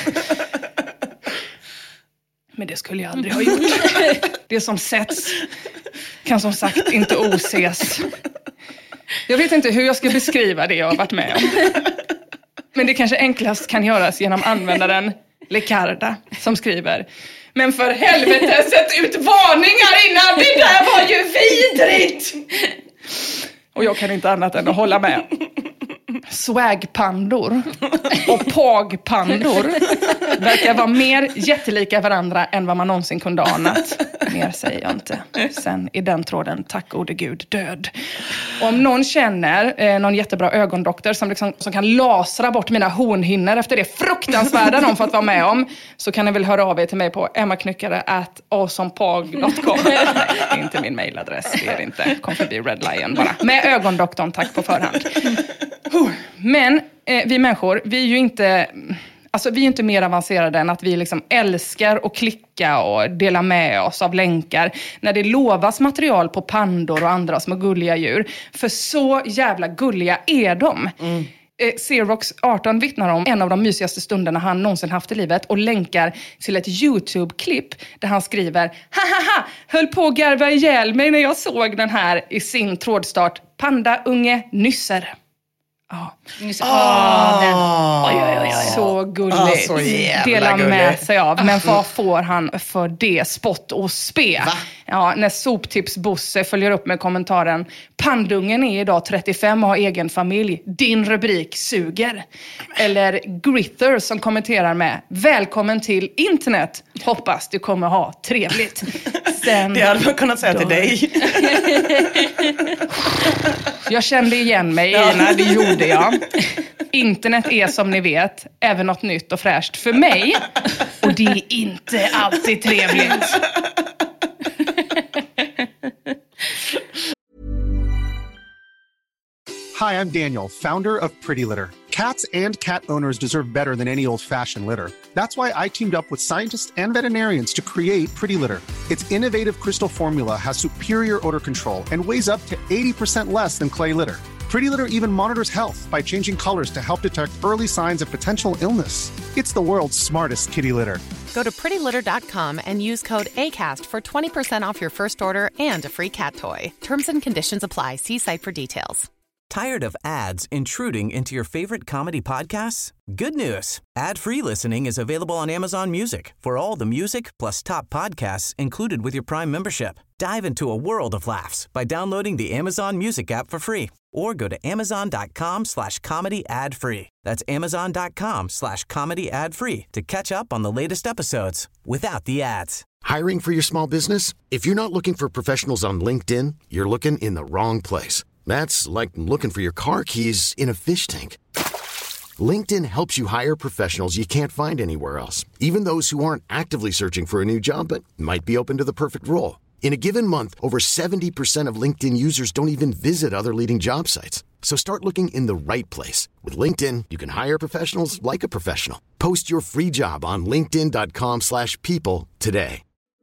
Men det skulle jag aldrig ha gjort. Det som sätts kan som sagt inte oses. Jag vet inte hur jag ska beskriva det jag har varit med om. Men det kanske enklast kan göras genom användaren Lecarda som skriver, men för helvete, sätt ut varningar innan, det där var ju vidrigt! Och jag kan inte annat än att hålla med. Swagpandor och pagpandor verkar vara mer jättelika varandra än vad man någonsin kunde anat. Mer säger jag inte. Sen är den tråden, tack gode gud, död. Om någon känner eh, någon jättebra ögondoktor som, liksom, som kan lasra bort mina hornhinnor efter det fruktansvärda de fått vara med om, så kan ni väl höra av er till mig på emmaknyckare at awesomepog dot com. Det är inte min mailadress, det är det inte. Kom förbi Red Lion bara. Med ögondoktorn, tack på förhand. Men eh, vi människor, vi är ju inte, alltså vi är inte mer avancerade än att vi liksom älskar att klicka och dela med oss av länkar när det lovas material på pandor och andra små gulliga djur. För så jävla gulliga är de. Mm. Eh, Xerox arton vittnar om en av de mysigaste stunderna han någonsin haft i livet och länkar till ett YouTube-klipp där han skriver, hahaha, höll på att garva ihjäl mig när jag såg den här i sin trådstart, panda-unge nysser. Ja. Ah, den. Oj, oj, oj, oj. Så gulligt. Ah, så Dela gulligt. Med sig av. Men vad får han för det? Spott och spe. Va? Ja, när soptipsbosse följer upp med kommentaren, pandungen är idag trettiofem och har egen familj. Din rubrik suger. Eller Gritter som kommenterar med, välkommen till internet. Hoppas du kommer ha trevligt. Sen det hade man kunnat säga då... till dig. Jag kände igen mig, Ina, det gjorde jag. Internet är som ni vet även något nytt och fräscht för mig. Och det är inte alltid trevligt. Hi, I'm Daniel, founder of Pretty Litter. Cats and cat owners deserve better than any old-fashioned litter. That's why I teamed up with scientists and veterinarians to create Pretty Litter. Its innovative crystal formula has superior odor control and weighs up to eighty percent less than clay litter. Pretty Litter even monitors health by changing colors to help detect early signs of potential illness. It's the world's smartest kitty litter. Go to pretty litter dot com and use code ACAST for twenty percent off your first order and a free cat toy. Terms and conditions apply. See site for details. Tired of ads intruding into your favorite comedy podcasts? Good news. Ad-free listening is available on Amazon Music for all the music plus top podcasts included with your Prime membership. Dive into a world of laughs by downloading the Amazon Music app for free or go to amazon.com slash comedy ad free. That's amazon.com slash comedy ad free to catch up on the latest episodes without the ads. Hiring for your small business? If you're not looking for professionals on LinkedIn, you're looking in the wrong place. That's like looking for your car keys in a fish tank. LinkedIn helps you hire professionals you can't find anywhere else, even those who aren't actively searching for a new job but might be open to the perfect role. In a given month, over seventy percent of LinkedIn users don't even visit other leading job sites. So start looking in the right place. With LinkedIn, you can hire professionals like a professional. Post your free job on linkedin.com slash people today.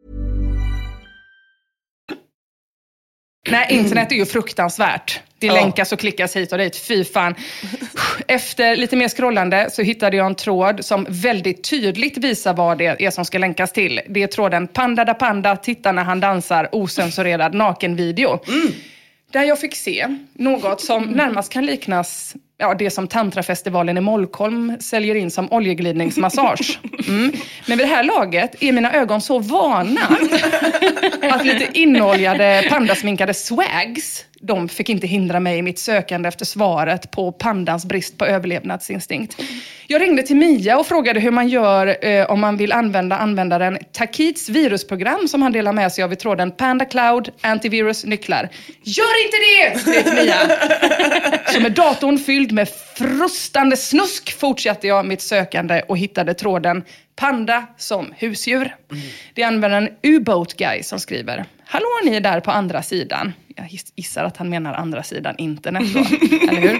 Nej, internet är ju fruktansvärt. Det länkas och klickas hit och dit. Fy fan. Efter lite mer scrollande så hittade jag en tråd som väldigt tydligt visar vad det är som ska länkas till. Det är tråden Panda da Panda, titta när han dansar, osensurerad nakenvideo. Mm. Där jag fick se något som närmast kan liknas, ja, det som tantrafestivalen i Molkom säljer in som oljeglidningsmassage. Mm. Men vid det här laget är mina ögon så vana att lite inoljade pandasminkade swags, de fick inte hindra mig i mitt sökande efter svaret på pandans brist på överlevnadsinstinkt. Jag ringde till Mia och frågade hur man gör eh, om man vill använda användaren Takits virusprogram som han delar med sig av i tråden Panda Cloud Antivirus nycklar. Gör inte det, skrek Mia. Så med datorn fylld med frustande snusk fortsatte jag mitt sökande och hittade tråden Panda som husdjur. Mm. Det är användaren U-Boat Guy som skriver: hallå, ni är där på andra sidan. Jag gissar att han menar andra sidan internet då, eller hur?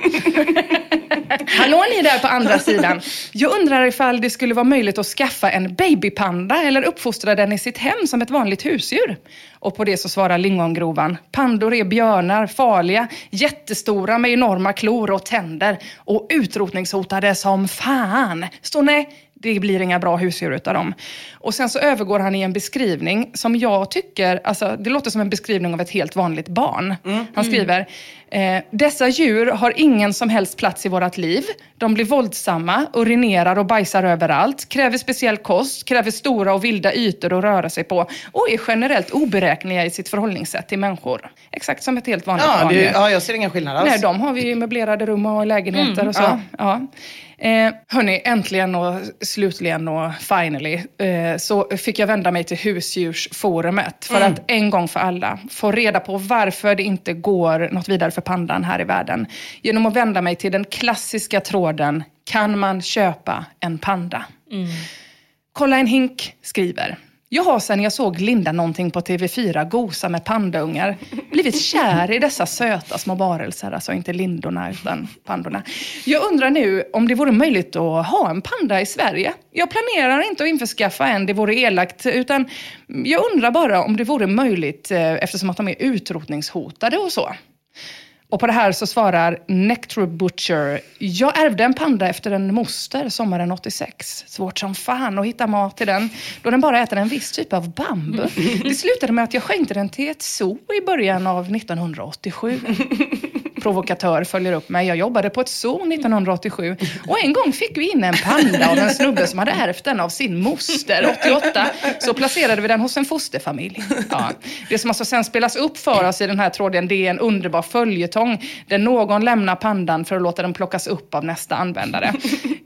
Hallå, ni är där på andra sidan. Jag undrar ifall det skulle vara möjligt att skaffa en babypanda eller uppfostra den i sitt hem som ett vanligt husdjur. Och på det så svarar lingongrovan: pandor är björnar, farliga, jättestora med enorma klor och tänder och utrotningshotade som fan. Så nej, det blir inga bra husdjur utav dem. Och sen så övergår han i en beskrivning som jag tycker, alltså det låter som en beskrivning av ett helt vanligt barn. Mm. Han skriver: eh, dessa djur har ingen som helst plats i vårat liv. De blir våldsamma, urinerar och bajsar överallt, kräver speciell kost, kräver stora och vilda ytor att röra sig på och är generellt oberäkneliga i sitt förhållningssätt till människor. Exakt som ett helt vanligt ja, barn. Du, ja, jag ser ingen skillnad alls. Nej, de har vi möblerade rum och lägenheter mm, och så. Ja. Ja. Eh, hörni, äntligen och slutligen och finally eh, så fick jag vända mig till husdjursforumet för mm. att en gång för alla få reda på varför det inte går något vidare för pandan här i världen. Genom att vända mig till den klassiska tråden: kan man köpa en panda? Mm. Kolla en hink skriver: jag har sen jag såg Linda någonting på T V fyra gosa med pandaungar blivit kär i dessa söta små varelser. Alltså inte lindorna utan pandorna. Jag undrar nu om det vore möjligt att ha en panda i Sverige. Jag planerar inte att införskaffa en, det vore elakt. Utan jag undrar bara om det vore möjligt eftersom att de är utrotningshotade och så. Och på det här så svarar Nectar Butcher: jag ärvde en panda efter en moster sommaren åttiosex. Svårt som fan att hitta mat till den, då den bara äter en viss typ av bambu. Det slutade med att jag skänkte den till ett zoo i början av nittonhundraåttiosju. Provokatör följer upp mig. Jag jobbade på ett zoo nittonhundraåttiosju. Och en gång fick vi in en panda av en snubbe som hade ärvt den av sin moster. åttioåtta så placerade vi den hos en fosterfamilj. Ja. Det som alltså sen spelas upp för oss i den här tråden, det är en underbar följetong där någon lämnar pandan för att låta den plockas upp av nästa användare.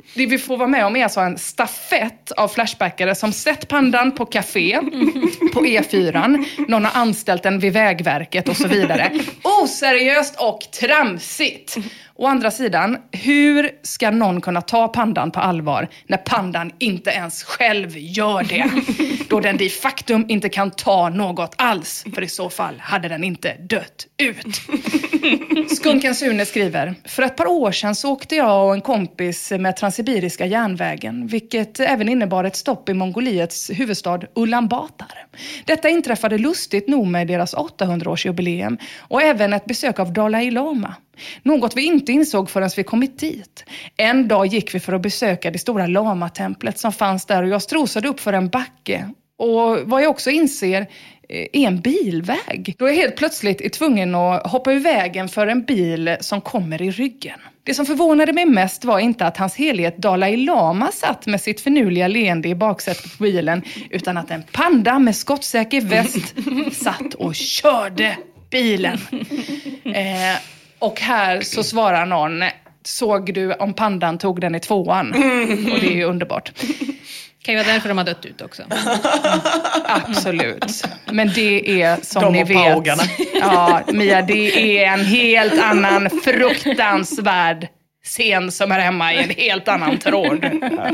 Det vi får vara med om är alltså en stafett av flashbackare som sett pandan på café, på E fyra. Någon har anställt den vid Vägverket och så vidare. Oseriöst och tramsigt. Å andra sidan, hur ska någon kunna ta pandan på allvar när pandan inte ens själv gör det? Då den de facto inte kan ta något alls, för i så fall hade den inte dött ut. Skunken Sune skriver: för ett par år sedan så åkte jag och en kompis med Transsibiriska järnvägen, vilket även innebar ett stopp i Mongoliets huvudstad Ulaanbaatar. Detta inträffade lustigt nog med deras åttahundraårsjubileum och även ett besök av Dalai Lama. Något vi inte insåg förrän vi kommit dit. En dag gick vi för att besöka det stora lamatemplet som fanns där och jag strosade upp för en backe. Och vad jag också inser är en bilväg. Då är jag helt plötsligt är tvungen att hoppa ur vägen för en bil som kommer i ryggen. Det som förvånade mig mest var inte att hans helighet Dalai Lama satt med sitt förnuliga leende i baksätet på bilen, utan att en panda med skottsäker väst satt och körde bilen. Eh, och här så svarar någon: såg du om pandan tog den i tvåan? Och det är ju underbart. Kan ju vara därför de har dött ut också. Absolut. Men det är som de ni vet. Paugarna. Ja, Mia, det är en helt annan fruktansvärd scen som är hemma i en helt annan tråd. Ja.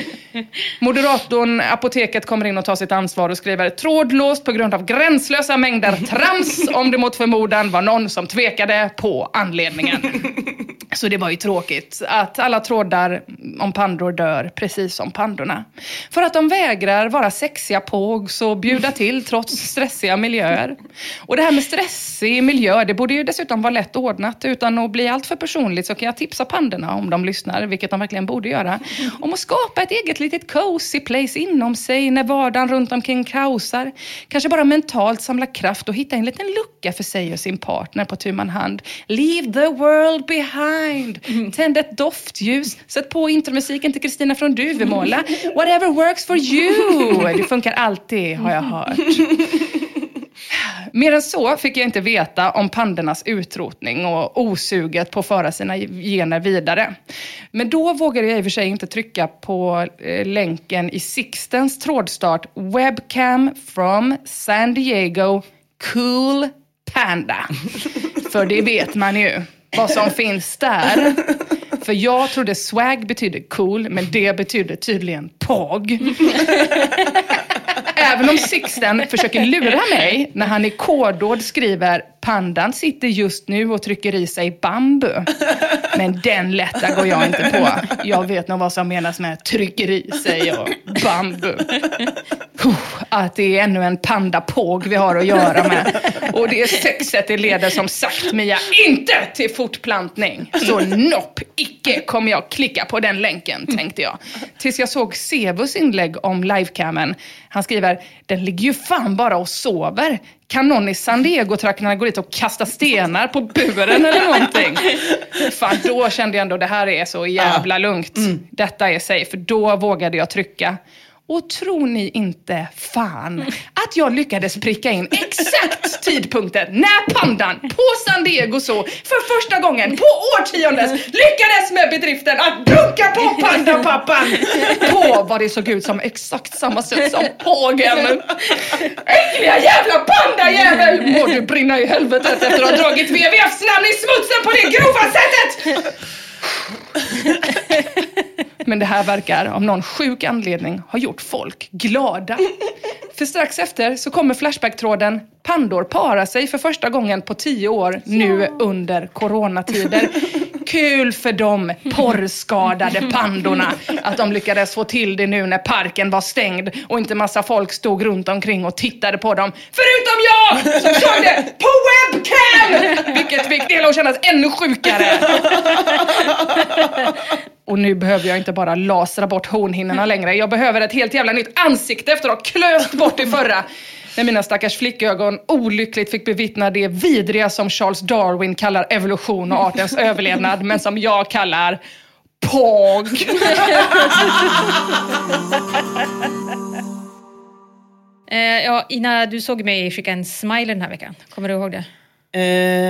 Moderatorn Apoteket kommer in och tar sitt ansvar och skriver: trådlåst på grund av gränslösa mängder trams, om det mot förmodan var någon som tvekade på anledningen. Så det var ju tråkigt att alla trådar om pandor dör precis som pandorna. För att de vägrar vara sexiga pågs och bjuda till trots stressiga miljöer. Och det här med stressig miljö, det borde ju dessutom vara lätt ordnat. Utan att bli allt för personligt så kan jag tipsa pandorna, om de lyssnar, vilket de verkligen borde göra, om att skapa ett eget litet cozy place inom sig när vardagen runt omkring kaosar. Kanske bara mentalt samla kraft och hitta en liten lucka för sig och sin partner på tu man hand. Leave the world behind. Tänd ett doftljus. Sätt på intromusiken till Kristina från Duvemåla. Whatever works for you. Det funkar alltid, har jag hört. Mer än så fick jag inte veta om pandernas utrotning och osuget på att föra sina gener vidare. Men då vågade jag i och för sig inte trycka på eh, länken i Sixtens trådstart: webcam from San Diego, cool panda. För det vet man ju vad som finns där. För jag trodde swag betyder cool, men det betyder tydligen pog. Även om Sixten försöker lura mig när han i kodord skriver: pandan sitter just nu och trycker i sig bambu. Men den lätta går jag inte på. Jag vet nog vad som menas med trycker i sig och bambu. Att det är ännu en pandapåg vi har att göra med. Och det är sexet det leder som sagt, Mia, inte till fortplantning. Så nopp, icke kommer jag klicka på den länken, tänkte jag. Tills jag såg Sevus inlägg om livecammen. Han skriver: den ligger ju fan bara och sover. Kan någon i San Diego-trakterna gå dit och kasta stenar på buren eller någonting? Fan, då kände jag ändå det här är så jävla lugnt. Mm. Detta är safe, för då vågade jag trycka. Och tror ni inte fan att jag lyckades pricka in exakt tidpunkten när pandan på San Diego så för första gången på årtiondes lyckades med bedriften att dunka på pandapappan på vad det såg ut som exakt samma sätt som pågen. Äckliga jävla pandajävel! Må du brinna i helvetet efter att ha dragit W W F:s namn i smutsen på det grova sättet! Men det här verkar av någon sjuk anledning ha gjort folk glada. För strax efter så kommer Flashback-tråden: pandor parar sig för första gången på tio år nu under coronatider. Kul för de porrskadade pandorna att de lyckades få till det nu när parken var stängd och inte massa folk stod runt omkring och tittade på dem. Förutom jag som såg det på webcam! Vilket fick det hela att kännas ännu sjukare. Och nu behöver jag inte bara lasra bort hornhinnorna längre. Jag behöver ett helt jävla nytt ansikte efter att ha klöst bort det förra. När mina stackars flickögon olyckligt fick bevittna det vidriga som Charles Darwin kallar evolution och artens överlevnad, men som jag kallar påg. eh, ja, Ina, du såg mig skicka en smile den här veckan. Kommer du ihåg det? Eh,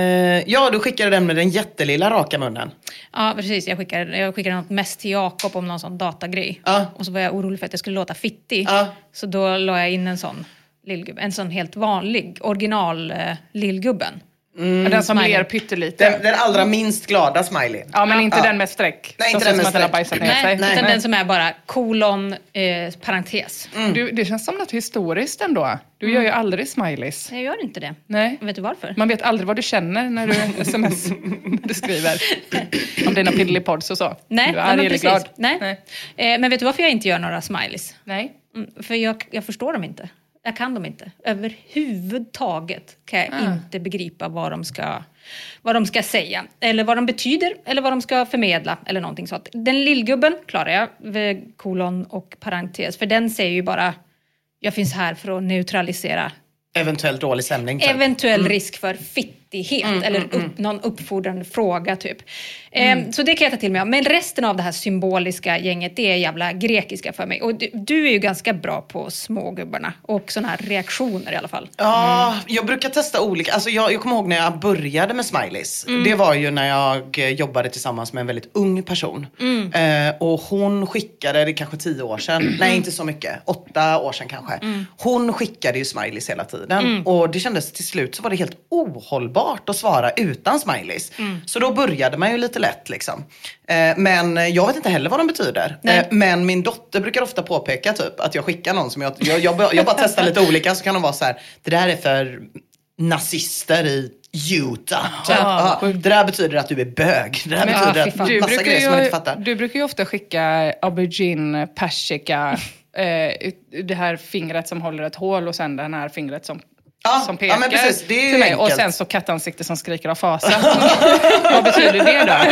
ja, du skickade den med den jättelilla raka munnen. Ja, precis. Jag skickade, jag skickade något mest till Jakob om någon sån datagrej. Ja. Och så var jag orolig för att jag skulle låta fittig. Ja. Så då la jag in en sån lillgubbe. En sån helt vanlig, original eh, lillgubben. Mm. Den som Smiley. ler pyttelite. Den, den allra minst glada smiley. Ja, men inte Ja. den med streck. Nej, inte som den med som att den har streck. bajsat ner Nej, sig. utan Nej. den som är bara kolon, eh, parentes. Mm. Du, det känns som något historiskt ändå. Du Mm. gör ju aldrig smileys. Jag gör inte det. Nej. Vet du varför? Man vet aldrig vad du känner när du sms när du skriver. Om dina piddly-pods och så. Nej, du är ja, arg men eller precis. glad. Nej. Nej. Eh, men vet du varför jag inte gör några smileys? Nej. Mm, för jag, jag förstår dem inte. Jag kan dem inte. Överhuvudtaget kan jag Ah. inte begripa vad de ska vad de ska säga. Eller vad de betyder. Eller vad de ska förmedla. Eller någonting sånt. Den lillgubben klarar jag. Kolon och parentes. För den säger ju bara jag finns här för att neutralisera Eventuellt dålig stämning. Typ. eventuell risk för fittighet Mm, eller mm, upp, mm. någon uppfordrande fråga typ. Eh, så det kan jag ta till mig av. Men resten av det här symboliska gänget, det är jävla grekiska för mig. Och du, du är ju ganska bra på smågubbarna och såna här reaktioner i alla fall. Ja, jag brukar testa olika. Alltså jag, jag kommer ihåg när jag började med smileys. Mm. Det var ju när jag jobbade tillsammans med en väldigt ung person. Mm. Eh, och hon skickade, det kanske tio år sedan. Nej, inte så mycket. Åtta år sedan kanske. Mm. Hon skickade ju smileys hela tiden. Mm. Och det kändes till slut så var det helt ohållbart att svara utan smileys. Mm. Så då började man ju lite lätt liksom. Eh, men jag vet inte heller vad de betyder. Nej. Eh, men min dotter brukar ofta påpeka typ att jag skickar någon som jag... Jag, jag, jag, jag bara testar lite olika så kan de vara så här. Det där är för nazister i Utah. Typ. Ja. Ja, det där betyder att du är bög. Det där Men, betyder ja, att fy fan. Du massa brukar grejer som man ju- inte fattar. Du brukar ju ofta skicka aubergine, persika, eh, det här fingret som håller ett hål och sen den här fingret som, Ja, som pekar ja, men precis. Det är ju till mig. Och enkelt. sen så kattansikte som skriker av fasa. Vad betyder det då?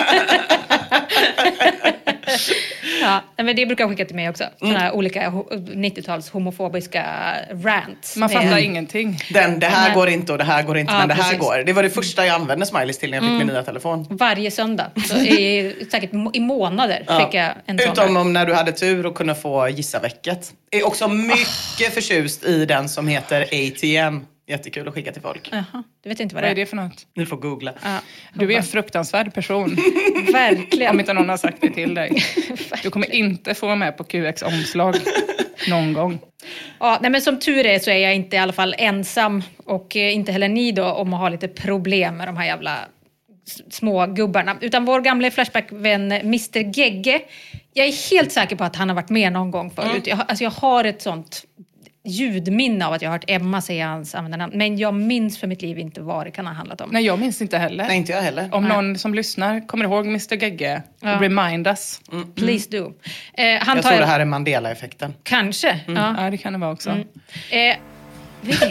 Ja, men det brukar jag skicka till mig också. Såna här olika ho- nittio-tals homofobiska rants. Man Det- fattar ingenting. Den, det här Nej. går inte och det här går inte, Ja, men det här precis. går. Det var det första jag använde smileys till när jag fick Mm. min nya telefon. Varje söndag. Så i, säkert må- i månader Ja. fick jag en sån. Utom om när du hade tur och kunde få gissa väcket. Är också mycket förtjust i den som heter A T M. Jättekul att skicka till folk. Jaha, du vet inte vad Vad det är är. det för något? Ni får googla. Ja, Du är en fruktansvärd person. verkligen. Om inte någon har sagt det till dig. Du kommer inte få vara med på Q X-omslag någon gång. Ja, nej, men som tur är så är jag inte i alla fall ensam. Och eh, inte heller ni då om att ha lite problem med de här jävla s- små gubbarna. Utan vår gamla Flashback-vän mister Gegge. Jag är helt säker på att han har varit med någon gång förut. Mm. Jag, har- alltså jag har ett sånt ljudminne av att jag har hört Emma säga hans användarnamn. Men jag minns för mitt liv inte vad det kan ha handlat om. Nej, jag minns inte heller. Nej, inte jag heller. Om Nej. någon som lyssnar kommer ihåg mister Gegge, Ja. remind us. Please do. Eh, han Jag tar tror det här är Mandela-effekten. Kanske. Ja. Ja, det kan det vara också. Eh, vilken-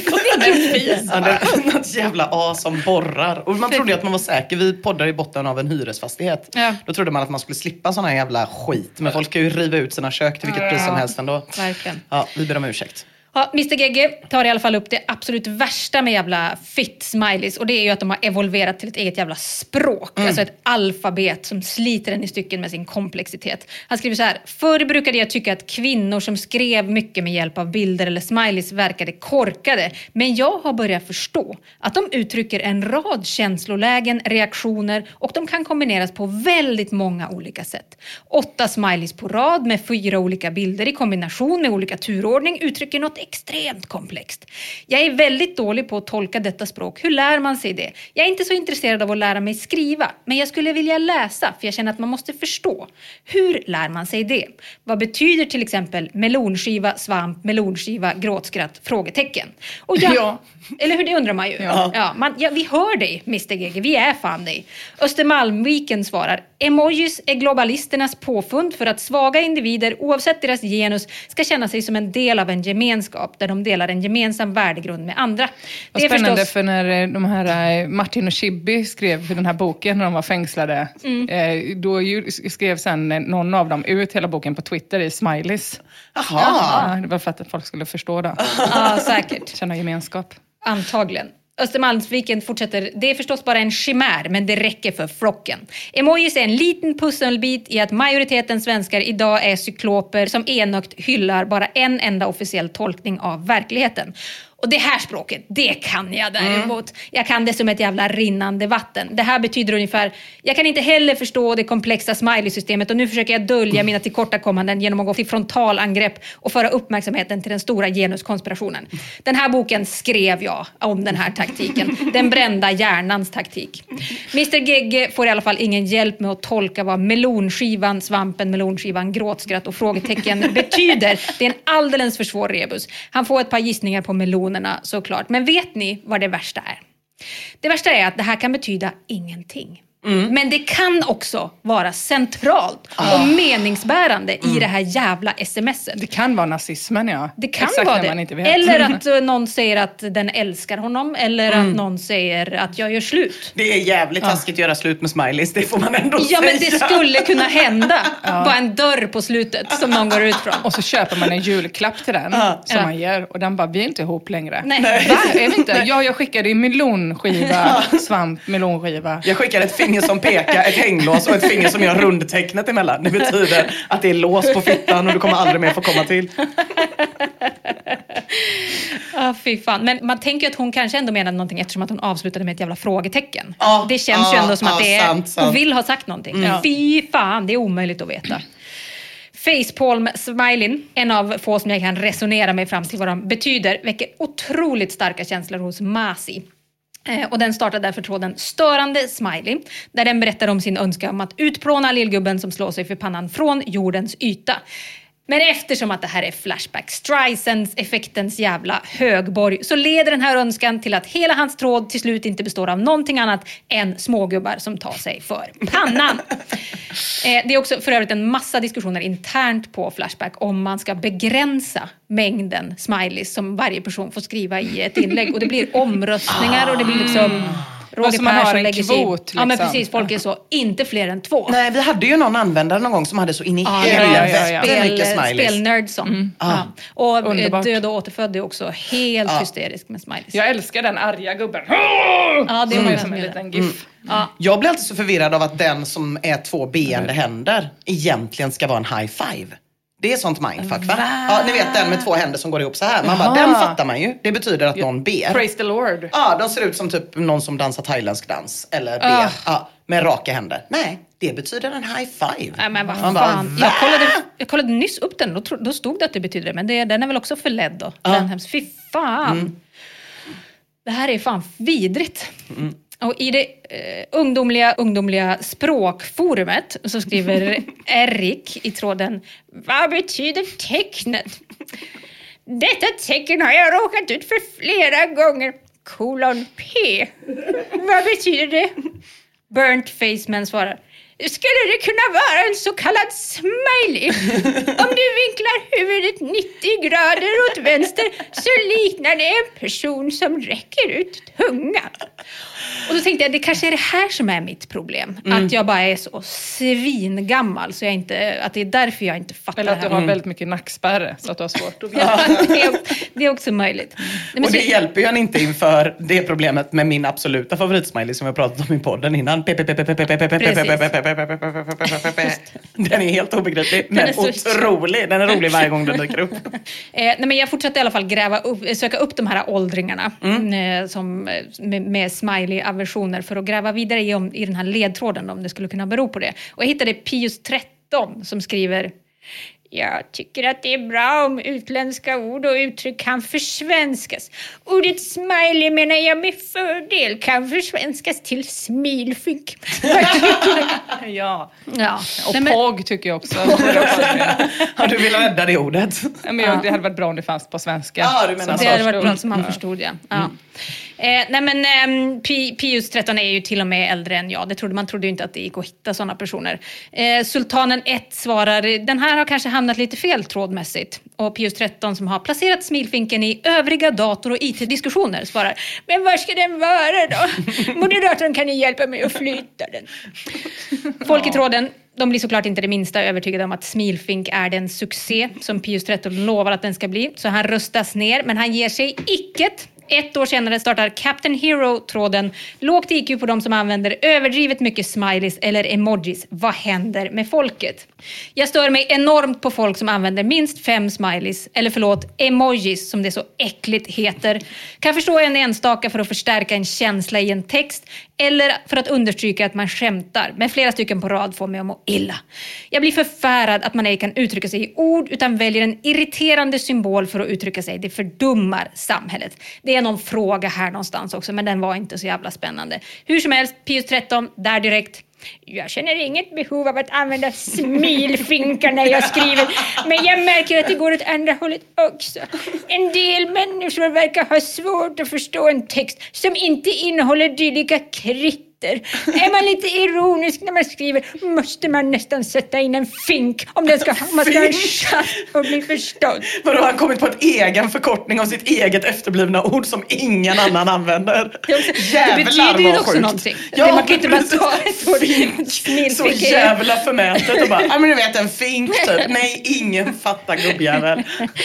Ja, det är något jävla A som borrar. Och man trodde ju att man var säker. Vi poddar i botten av en hyresfastighet. Ja. Då trodde man att man skulle slippa sån här jävla skit. Men folk kan ju riva ut sina kök till vilket pris som helst ändå. Verkligen. Ja, vi ber om ursäkt. Ja, mister Gegge tar i alla fall upp det absolut värsta med jävla fit-smileys. Och det är ju att de har evolverat till ett eget jävla språk. Mm. Alltså ett alfabet som sliter en i stycken med sin komplexitet. Han skriver så här. Förr brukade jag tycka att kvinnor som skrev mycket med hjälp av bilder eller smileys verkade korkade. Men jag har börjat förstå att de uttrycker en rad känslolägen, reaktioner och de kan kombineras på väldigt många olika sätt. Åtta smileys på rad med fyra olika bilder i kombination med olika turordning uttrycker något extremt komplext. Jag är väldigt dålig på att tolka detta språk. Hur lär man sig det? Jag är inte så intresserad av att lära mig skriva, men jag skulle vilja läsa för jag känner att man måste förstå. Hur lär man sig det? Vad betyder till exempel melonskiva, svamp, melonskiva, gråtskratt, frågetecken? Och jag, Ja. Eller hur, det undrar man ju. Ja. Ja, man, ja, vi hör dig, mister Gegge. Vi är fan dig. Östermalmviken svarar. Emojis är globalisternas påfund för att svaga individer, oavsett deras genus, ska känna sig som en del av en gemenskap där de delar en gemensam värdegrund med andra. Vad Det är spännande, förstås... för när de här eh, Martin och Chibi skrev den här boken när de var fängslade, Mm. eh, då ju, skrev sen eh, någon av dem ut hela boken på Twitter i smileys. Jaha. Ja, det var för att folk skulle förstå det. Ja, säkert. Känna gemenskap. Antagligen. Östermalmsviken fortsätter. Det är förstås bara en chimär, men det räcker för flocken. Emojis är en liten pusselbit i att majoriteten svenskar idag är cykloper som enögt hyllar bara en enda officiell tolkning av verkligheten. Och det här språket, det kan jag däremot. Mm. Jag kan det som ett jävla rinnande vatten. Det här betyder ungefär, jag kan inte heller förstå det komplexa smiley-systemet och nu försöker jag dölja mina tillkortakommanden genom att gå till frontalangrepp och föra uppmärksamheten till den stora genuskonspirationen. Den här boken skrev jag om den här taktiken. Den brända hjärnans taktik. mister Gegge får i alla fall ingen hjälp med att tolka vad melonskivan, svampen, melonskivan, gråtskratt och frågetecken betyder. Det är en alldeles för svår rebus. Han får ett par gissningar på melonerna såklart. Men vet ni vad det värsta är? Det värsta är att det här kan betyda ingenting. Mm. Men det kan också vara centralt oh. och meningsbärande mm. i det här jävla smset. Det kan vara nazismen, ja. Det kan Exakt vara det. Man inte vet. Eller att någon säger att den älskar honom. Eller mm. att någon säger att jag gör slut. Det är jävligt taskigt ja. att göra slut med smileys. Det får man ändå ja, säga. Ja, men det skulle kunna hända. ja. Bara en dörr på slutet som någon går ut från. Och så köper man en julklapp till den ja. som ja. man ger. Och den bara, vi är inte ihop längre. Nej. Va? Är vi inte? Ja, jag skickade en melonskiva. Svamp, melonskiva. Jag skickade ett finger som pekar, ett hänglås och ett finger som gör rundtecknet emellan. Det betyder att det är lås på fittan och du kommer aldrig mer få komma till. Ja, oh, fy fan. Men man tänker att hon kanske ändå menade någonting eftersom att hon avslutade med ett jävla frågetecken. Oh, det känns oh, ju ändå som oh, att det är... Sant, sant. Hon vill ha sagt någonting. Mm. Fy fan, det är omöjligt att veta. Facepalm-smileyn, en av få som jag kan resonera mig fram till vad de betyder, väcker otroligt starka känslor hos Masi. Och den startar därför tråden Störande Smiley, där den berättar om sin önskan om att utplåna lillgubben som slår sig för pannan från jordens yta. Men eftersom att det här är Flashback Streisand's effektens jävla högborg så leder den här önskan till att hela hans tråd till slut inte består av någonting annat än smågubbar som tar sig för pannan. eh, det är också för övrigt en massa diskussioner internt på Flashback om man ska begränsa mängden smileys som varje person får skriva i ett inlägg. Och det blir omröstningar och det blir liksom... Roger man har en lägger kvot. Liksom. Ja, men precis. Folk är så, inte fler än två. Nej, vi hade ju någon användare någon gång som hade så in i ah, helvete ja, ja, ja. mycket smileys. Spelnördsson. Mm. Ah. Ja. Och Underbart. Död och återfödd är också helt ah. hysterisk med smileys. Jag älskar den arga gubben. Ja, det är mm. ju som en liten gif. Mm. Ja. Jag blir alltid så förvirrad av att den som är två beende händer egentligen ska vara en high five. Det är sånt mindfuck, va? va? Ja, ni vet den med två händer som går ihop så här. Man bara, den fattar man ju. Det betyder att någon ber. Praise the Lord. Ja, de ser ut som typ någon som dansar thailändsk dans. Eller ber. Uh. Ja, med raka händer. Nej, det betyder en high five. Nej, men vad fan. Bara, jag, kollade, jag kollade nyss upp den. Då, då stod det att det betyder det. Men det, den är väl också förledd då. Uh. Den hemskt. Fy fan. Mm. Det här är fan vidrigt. Mm. Och i det eh, ungdomliga, ungdomliga språkforumet så skriver Erik i tråden: vad betyder tecknet? Detta tecken har jag råkat ut för flera gånger. Kolon P. Vad betyder det? Burnt Faceman svarar: skulle det kunna vara en så kallad smiley? Om du vinklar huvudet nittio grader åt vänster så liknar det en person som räcker ut tungan. Och då tänkte jag, det kanske är det här som är mitt problem. Mm. Att jag bara är så svingammal så jag inte, att det är därför jag inte fattar Eller att det här. du har väldigt mycket nackspärre så att du har svårt att ja, det, är, det är också möjligt. Nej, och det så... hjälper ju han inte inför det problemet med min absoluta favoritsmiley som jag pratat om i podden innan. Den är helt obegriplig, men otrolig. Den är rolig varje gång den dyker upp. eh, nej, men jag fortsatte i alla fall gräva upp, söka upp de här åldringarna mm. eh, som, med, med smiley-aversioner för att gräva vidare i, om, i den här ledtråden om det skulle kunna bero på det. Och jag hittade Pius tretton som skriver: jag tycker att det är bra om utländska ord och uttryck kan försvenskas. Ordet smiley menar jag med fördel kan försvenskas till smilfink. ja. ja. Och Nej, men... påg tycker jag också. Har du velat rädda det ordet? Men jag, det hade varit bra om det fanns på svenska. Ja, du menar det så. hade varit bra som man förstod, ja. ja. Mm. Eh, nej men eh, P- Pius tretton är ju till och med äldre än jag. Det trodde, man trodde ju inte att det gick att hitta sådana personer. Eh, Sultanen ett svarar: den här har kanske hamnat lite fel trådmässigt. Och Pius tretton som har placerat smilfinken i övriga dator- och I T-diskussioner svarar: men var ska den vara då? Moderatorn kan ju hjälpa mig att flytta den. Folk i tråden, de blir såklart inte det minsta övertygade om att smilfink är den succé som Pius tretton lovar att den ska bli. Så han röstas ner, men han ger sig icket. Ett år senare startar Captain Hero-tråden. Lågt I Q på de som använder överdrivet mycket smileys eller emojis. Vad händer med folket? Jag stör mig enormt på folk som använder minst fem smileys. Eller förlåt, emojis som det så äckligt heter. Kan förstå en enstaka för att förstärka en känsla i en text. Eller för att understryka att man skämtar. Men flera stycken på rad får mig att må illa. Jag blir förfärad att man ej kan uttrycka sig i ord utan väljer en irriterande symbol för att uttrycka sig. Det fördummar samhället. Det är någon fråga här någonstans också, men den var inte så jävla spännande. Hur som helst, Pius tretton, där direkt. Jag känner inget behov av att använda smilfinkar när jag skriver, men jag märker att det går åt andra hållet också. En del människor verkar ha svårt att förstå en text som inte innehåller dylika kritter. Är man lite ironisk när man skriver måste man nästan sätta in en fink om den ska, man ska ha en chans att bli förstådd. Vadå, han kommit på ett egen förkortning av sitt eget efterblivna ord som ingen annan använder. Jävlar, det betyder ju också sjukt. Någonting. Ja, det man kan inte bara ta ett ord. Så jävla förmätet och bara, ja men du vet en fink typ. Nej, ingen fattar gubbjävel.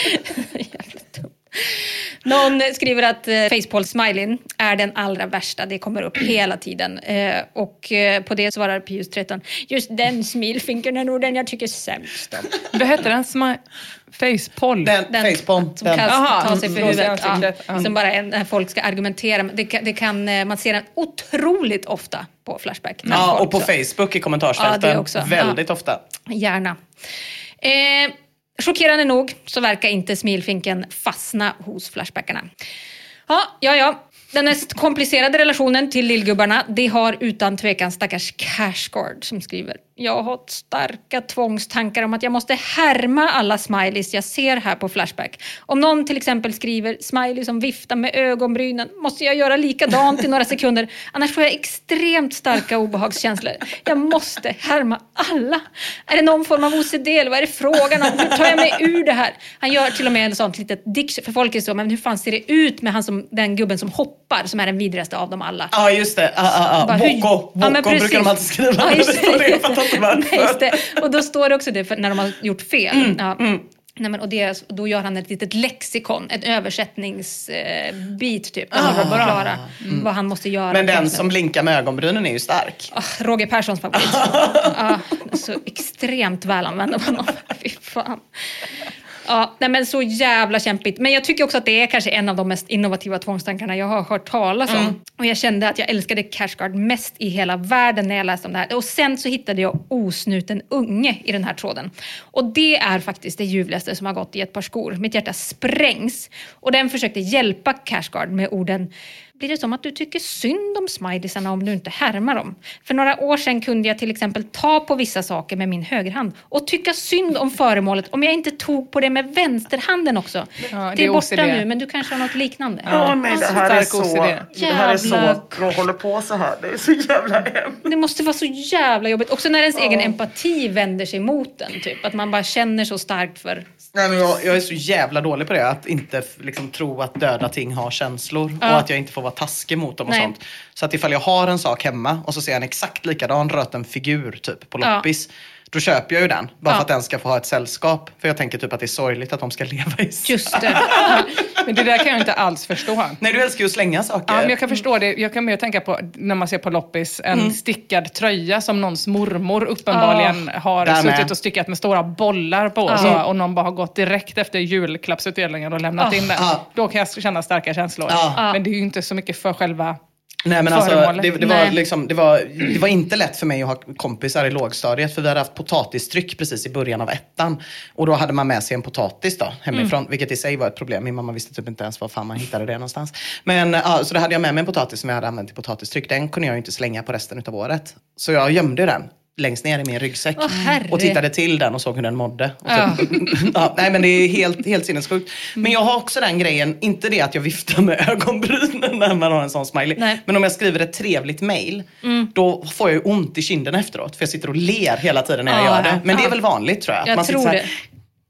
Någon skriver att eh, facepalm-smileyn är den allra värsta. Det kommer upp hela tiden. Eh, och eh, på det svarar Pius tretton. Just den smilfinken är nog den jag tycker sämst om. Vad heter den? Smi- facepalm? Den, den facepalm. som kan ta sig för Mm. huvudet. Ja, Ja. som bara en, när folk ska argumentera. Det kan, det kan, eh, man ser den otroligt ofta på Flashback. Ja, och på Facebook i kommentarsfälten. Ja, det också. Väldigt Ja. ofta. Gärna. Eh, chockerande nog så verkar inte smilfinken fastna hos Flashbackarna. Ja, ja, ja. Den mest komplicerade relationen till lillgubbarna, det har utan tvekan stackars Cashguard som skriver. Jag har starka tvångstankar om att jag måste härma alla smileys jag ser här på Flashback. Om någon till exempel skriver smiley som viftar med ögonbrynen måste jag göra likadant i några sekunder. Annars får jag extremt starka obehagskänslor. Jag måste härma alla. Är det någon form av O C D eller vad är det frågan om? Hur tar jag mig ur det här? Han gör till och med en sånt litet diction. För folk är så, men hur fan ser det ut med han som, den gubben som hoppar som är den vidrigaste av dem alla? Ja, just det. Ah, ah, ah. Bocco. Bocco Ja, brukar de alltid skriva. Ja, just det. Det, jag fattar inte varför. Just det. Och då står det också det för när de har gjort fel. Mm, ja. mm. Nej, men, och det, då gör han ett litet lexikon, ett översättningsbit typ. Ah, för att förklara mm. vad han måste göra. Men den som blinkar med ögonbrynen är ju stark. Oh, Roger Perssons favorit. ah, så extremt välanvänd av honom. Fy fan. Ja, nej, men så jävla kämpigt. Men jag tycker också att det är kanske en av de mest innovativa tvångstankarna jag har hört talas om. Mm. Och jag kände att jag älskade Cashguard mest i hela världen när jag läste om det här. Och sen så hittade jag osnuten unge i den här tråden. Och det är faktiskt det ljuvligaste som har gått i ett par skor. Mitt hjärta sprängs. Och den försökte hjälpa Cashguard med orden: blir det som att du tycker synd om smileysarna om du inte härmar dem? För några år sedan kunde jag till exempel ta på vissa saker med min högerhand och tycka synd om föremålet om jag inte tog på det med vänsterhanden också. Ja, det, det är är borta O C D. nu, men du kanske har något liknande. Ja, men det här är Stark O C så... D. Det här är så... Jag håller på så här. Det är så jävla hemskt. Det måste vara så jävla jobbigt. Också när ens ja. egen empati vänder sig mot den. Typ. Att man bara känner så starkt för... Nej, men jag, jag är så jävla dålig på det. Att inte liksom, tro att döda ting har känslor. Ja. Och att jag inte får vara taskig mot dem och Nej. sånt. Så att ifall jag har en sak hemma och så ser jag en exakt likadan röten figur typ på loppis. Ja. Då köper jag ju den. Bara ja. för att den ska få ha ett sällskap. För jag tänker typ att det är sorgligt att de ska leva i sig. Just det. Men det där kan jag inte alls förstå. Nej, du älskar ju att slänga saker. Ja, men jag kan förstå det. Jag kan mer tänka på när man ser på loppis en mm. stickad tröja som någons mormor uppenbarligen oh, har suttit med. och stickat med stora bollar på. Oh. Så, och någon bara har gått direkt efter julklappsutdelningen och lämnat oh. in den. Oh. Då kan jag känna starka känslor. Oh. Men det är ju inte så mycket för själva... Nej, men alltså, det, det, var liksom, det, var, det var inte lätt för mig att ha kompisar i lågstadiet. För vi hade haft potatistryck precis i början av ettan. Och då hade man med sig en potatis då, hemifrån. Mm. Vilket i sig var ett problem. Min mamma visste typ inte ens var fan man hittade det någonstans. Men ja, så då hade jag med mig en potatis som jag hade använt till potatistryck. Den kunde jag ju inte slänga på resten av året. Så jag gömde den längst ner i min ryggsäck. Oh, och tittade till den och såg hur den mådde. Och typ, oh. ja, nej, men det är helt, helt sinnessjukt. Men jag har också den grejen, inte det att jag viftar med ögonbrynen när man har en sån smiley. Nej. Men om jag skriver ett trevligt mejl, mm. då får jag ju ont i kinden efteråt. För jag sitter och ler hela tiden när jag oh, gör det. Men oh. det är väl vanligt tror jag. Jag man tror sitter det. så här,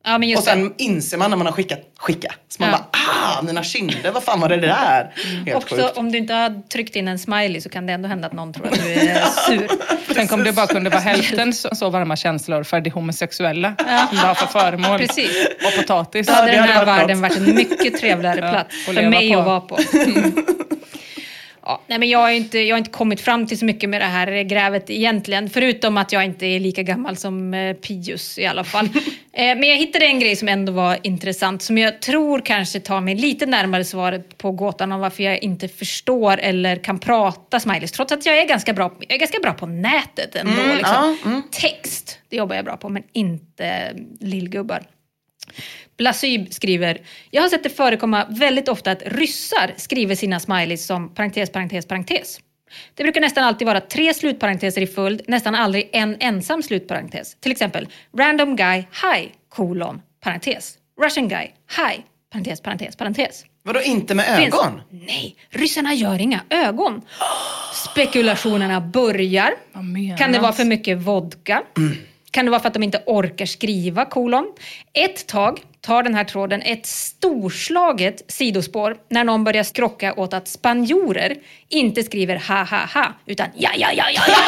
Ja, men just och sen det. inser man när man har skickat skicka. Så man Ja. bara, ah, mina kinder, vad fan var det där? Mm. Helt Också sjukt. om du inte har tryckt in en smiley så kan det ändå hända att någon tror att du är sur. Tänk om det bara kunde vara hälften så, så varma känslor för de homosexuella. Ja. Som du har för föremål. Precis. Och potatis. Då hade det den hade här varit världen något. varit en mycket trevligare Ja, plats att för leva mig på. att vara på. Mm. Ja, nej, men jag har, inte, jag har inte kommit fram till så mycket med det här grävet egentligen. Förutom att jag inte är lika gammal som eh, Pius i alla fall. eh, men jag hittade en grej som ändå var intressant. Som jag tror kanske tar mig lite närmare svaret på gåtan om varför jag inte förstår eller kan prata smileys. Trots att jag är ganska bra, jag är ganska bra på nätet ändå. Mm, liksom. ja, mm. Text, det jobbar jag bra på, men inte lillgubbar. Blasyb skriver, jag har sett det förekomma väldigt ofta att ryssar skriver sina smileys som parentes, parentes, parentes. Det brukar nästan alltid vara tre slutparenteser i följd, nästan aldrig en ensam slutparentes. Till exempel, random guy, hi, kolon, parentes. Russian guy, hi, parentes, parentes, parentes. Vadå inte med Finns- ögon? Nej, ryssarna gör inga ögon. Spekulationerna börjar. Vad menas? Kan det vara för mycket vodka? Kan det vara för att de inte orkar skriva kolon? Ett tag tar den här tråden ett storslaget sidospår när någon börjar skrocka åt att spanjorer inte skriver ha ha ha utan ja ja ja ja ja.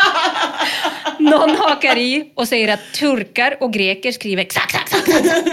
Någon hakar i och säger att turkar och greker skriver exakt exakt exakt.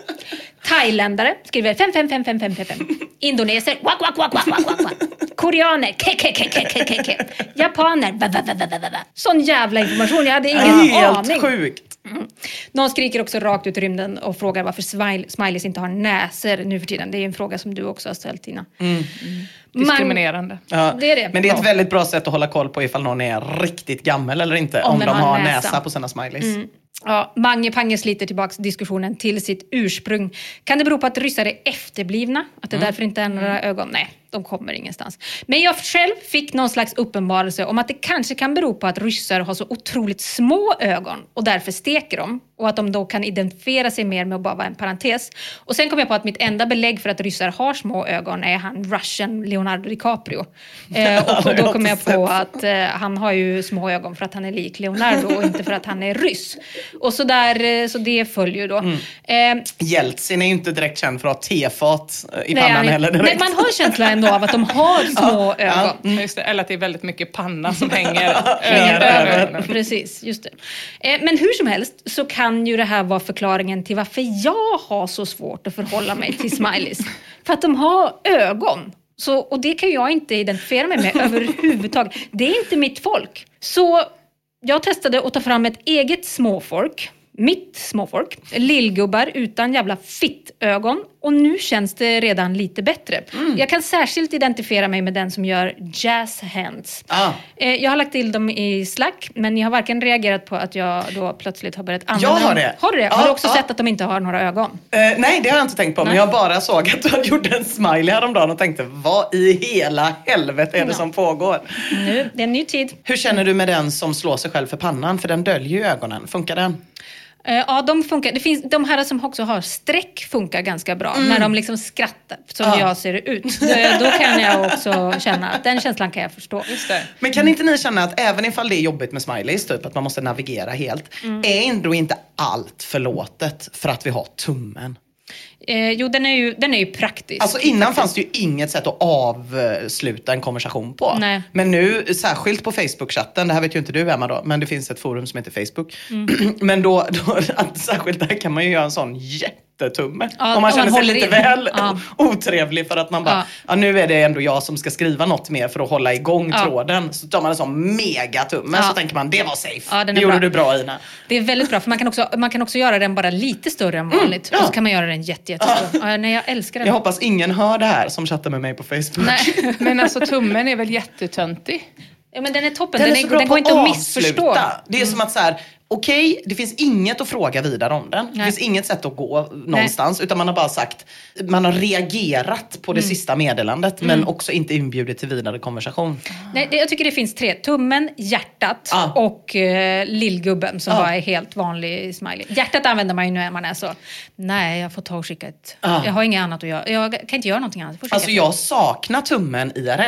Thailändare skriver fem fem fem fem fem fem fem. Indoneser wak wak wak wak wak wak. Koreaner ke ke ke ke ke ke ke. Japaner va va va va va va. Sån jävla information, jag hade ingen Helt aning. sjukt. Mm. Någon skriker också rakt ut i rymden och frågar varför smile, smileys inte har näser nu för tiden. Det är en fråga som du också har ställt, Tina. Mm. Diskriminerande. Ja. Det är det. Men det är ett Ja. väldigt bra sätt att hålla koll på ifall någon är riktigt gammal eller inte. Om Om, den de har har näsa. näsa på sina smileys. Mm. Ja, Mange Pange sliter tillbaka diskussionen till sitt ursprung. Kan det bero på att ryssar är efterblivna? Att det Mm. därför inte är några ögon? Nej, de kommer ingenstans. Men jag själv fick någon slags uppenbarelse om att det kanske kan bero på att ryssar har så otroligt små ögon och därför steker de. Och att de då kan identifiera sig mer med att bara vara en parentes. Och sen kom jag på att mitt enda belägg för att ryssar har små ögon är han Russian Leonardo DiCaprio. Eh, och då kom jag på att eh, han har ju små ögon för att han är lik Leonardo och inte för att han är ryss. Och så, där, eh, så det följer ju då. Mm. Eh, Jeltsin är ju inte direkt känd för att ha tefat i nej, pannan han är- heller direkt. nej, man har känslan ändå av att de har små ögon. Ja, mm. Just det. Eller att det är väldigt mycket panna som hänger Hänger över över. ögonen. Precis, just det. Eh, men hur som helst så kan ju det här vara förklaringen till varför jag har så svårt att förhålla mig till smileys. För att de har ögon. Så, och det kan jag inte identifiera mig med överhuvudtaget. Det är inte mitt folk. Så jag testade att ta fram ett eget småfolk. Mitt småfolk. Lillgubbar utan jävla fittögon. Och nu känns det redan lite bättre. Mm. Jag kan särskilt identifiera mig med den som gör jazz hands. Ah. Eh, Jag har lagt till dem i Slack, men jag har varken reagerat på att jag då plötsligt har börjat använda Jag har dem. det. Har du det? Ja, har du också ja. sett att de inte har några ögon? Eh, nej, det har jag inte tänkt på. Men Nej. jag bara såg att du hade gjort en smiley häromdagen och tänkte, vad i hela helvete är det Ja. som pågår? Nu, det är en ny tid. Hur känner du med den som slår sig själv för pannan? För den döljer ju ögonen. Funkar den? Eh, Ja, de funkar. Det finns, de här som också har streck funkar ganska bra. Mm. När de liksom skrattar, som Ja. jag ser ut. Eh, Då kan jag också känna att den känslan kan jag förstå. Just det. Men kan inte ni känna att även ifall det är jobbigt med smileys, typ att man måste navigera helt, är ändå inte allt förlåtet för att vi har tummen? Eh, jo, den är ju, den är ju praktisk. Alltså innan fanns det ju inget sätt att avsluta en konversation på. Nej. Men nu, särskilt på Facebook-chatten, det här vet ju inte du Emma då, men det finns ett forum som heter Facebook. Mm. Men då, då att särskilt där kan man ju göra en sån jättetumme. Ja, om man om man känner sig håller lite in. väl Ja. otrevlig för att man bara, Ja. ja. nu är det ändå jag som ska skriva något mer för att hålla igång Ja. tråden. Så tar man en sån megatumme, Ja. så tänker man, det var safe. Ja, den är det gjorde bra. du bra Ina. Det är väldigt bra, för man kan också, man kan också göra den bara lite större än vanligt. ja. Och så kan man göra den jätte, jättestor. Ja, nej, jag älskar den. Jag hoppas ingen hör det här som chattar med mig på Facebook. Nej. Men alltså tummen är väl jättetöntig? Ja, men den är toppen. Den, Den, är så är, bra den på går inte att att missförstå. avsluta. Det är som att så här, okej, det finns inget att fråga vidare om den. Det Nej. finns inget sätt att gå någonstans. Utan man har bara sagt, man har reagerat på det Mm. sista meddelandet. Men också inte inbjudit till vidare konversation. Nej, det, jag tycker det finns tre. Tummen, hjärtat Ah. och eh, lillgubben som Ah. bara är helt vanlig smiley. Hjärtat använder man ju när man är så, nej jag får ta och skicka ett. Ah. Jag har inget annat att göra. Jag kan inte göra någonting annat. Jag får skicka Alltså ett. jag saknar tummen I R L.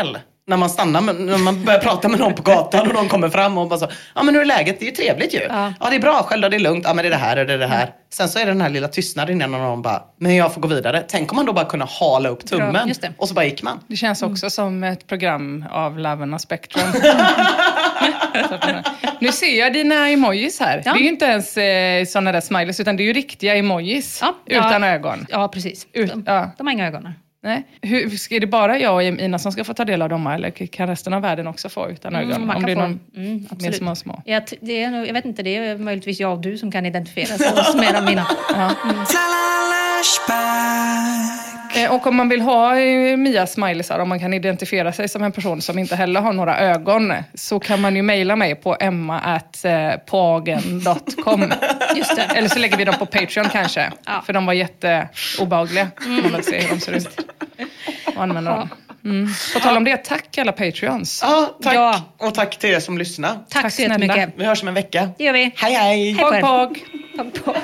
När man stannar, med, när man börjar prata med någon på gatan och de kommer fram och bara så, ja men hur är läget? Det är ju trevligt ju. Ja, ja det är bra, själv då, det är lugnt. Ja men det är det här och det är det här. Sen så är det den här lilla tystnaden innan någon bara, men jag får gå vidare. Tänk om man då bara kunna hala upp tummen och så bara gick man. Det känns också mm. som ett program av Love and Spectrum. Nu ser jag dina emojis här. Ja. Det är ju inte ens eh, sådana där smileys utan det är ju riktiga emojis ja. utan ja. ögon. Ja, precis. Ut, de, ja. de har inga ögon. Nej. Hur, ska det bara jag och Ina som ska få ta del av dem eller kan resten av världen också få utan ögon? Mm, om det är någon mm, mer små små. Ja, det är, jag vet inte, det är möjligtvis jag och du som kan identifiera sig med av mina. Ja. Mm. Eh, och om man vill ha eh, Mia smileysar, om man kan identifiera sig som en person som inte heller har några ögon, så kan man ju mejla mig på emma at pagen dot com. Just det. Eller så lägger vi dem på Patreon kanske. Ja. För de var jätteobehagliga. Mm. Man vill se hur de ser ut. Och använda dem. Mm. På tal om det, tack alla Patreons. Ja, tack. Ja. Och tack till er som lyssnar. Tack, tack så jättemycket. Vi hörs om en vecka. Det gör vi. Hej hej. Hej pog pog. Pog pog.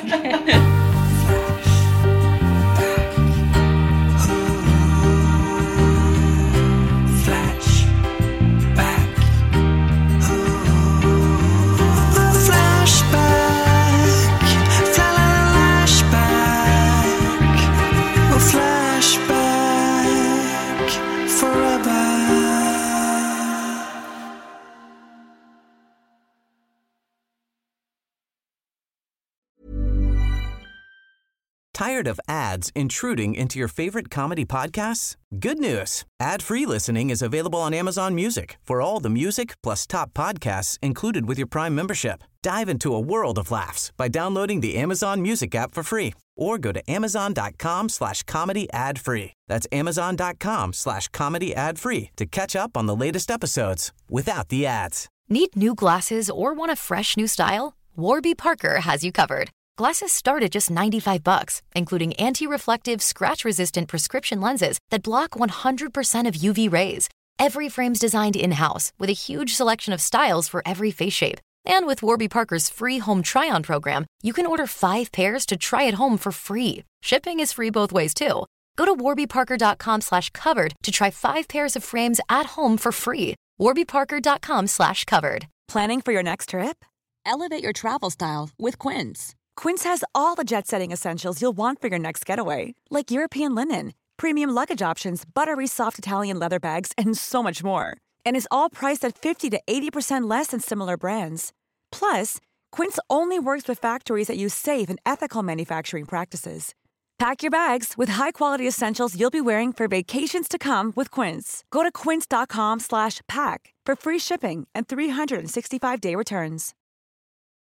Tired of ads intruding into your favorite comedy podcasts? Good news. Ad-free listening is available on Amazon Music for all the music plus top podcasts included with your Prime membership. Dive into a world of laughs by downloading the Amazon Music app for free or go to amazon.com slash comedy ad free. That's amazon.com slash comedy ad free to catch up on the latest episodes without the ads. Need new glasses or want a fresh new style? Warby Parker has you covered. Glasses start at just ninety-five bucks, including anti-reflective, scratch-resistant prescription lenses that block one hundred percent of U V rays. Every frame's designed in-house with a huge selection of styles for every face shape. And with Warby Parker's free home try-on program, you can order five pairs to try at home for free. Shipping is free both ways, too. Go to warbyparker.com slash covered to try five pairs of frames at home for free. warbyparker.com slash covered. Planning for your next trip? Elevate your travel style with Quince. Quince has all the jet-setting essentials you'll want for your next getaway, like European linen, premium luggage options, buttery soft Italian leather bags, and so much more. And is all priced at fifty to eighty percent less than similar brands. Plus, Quince only works with factories that use safe and ethical manufacturing practices. Pack your bags with high-quality essentials you'll be wearing for vacations to come with Quince. Go to quince.com slash pack for free shipping and three sixty-five day returns.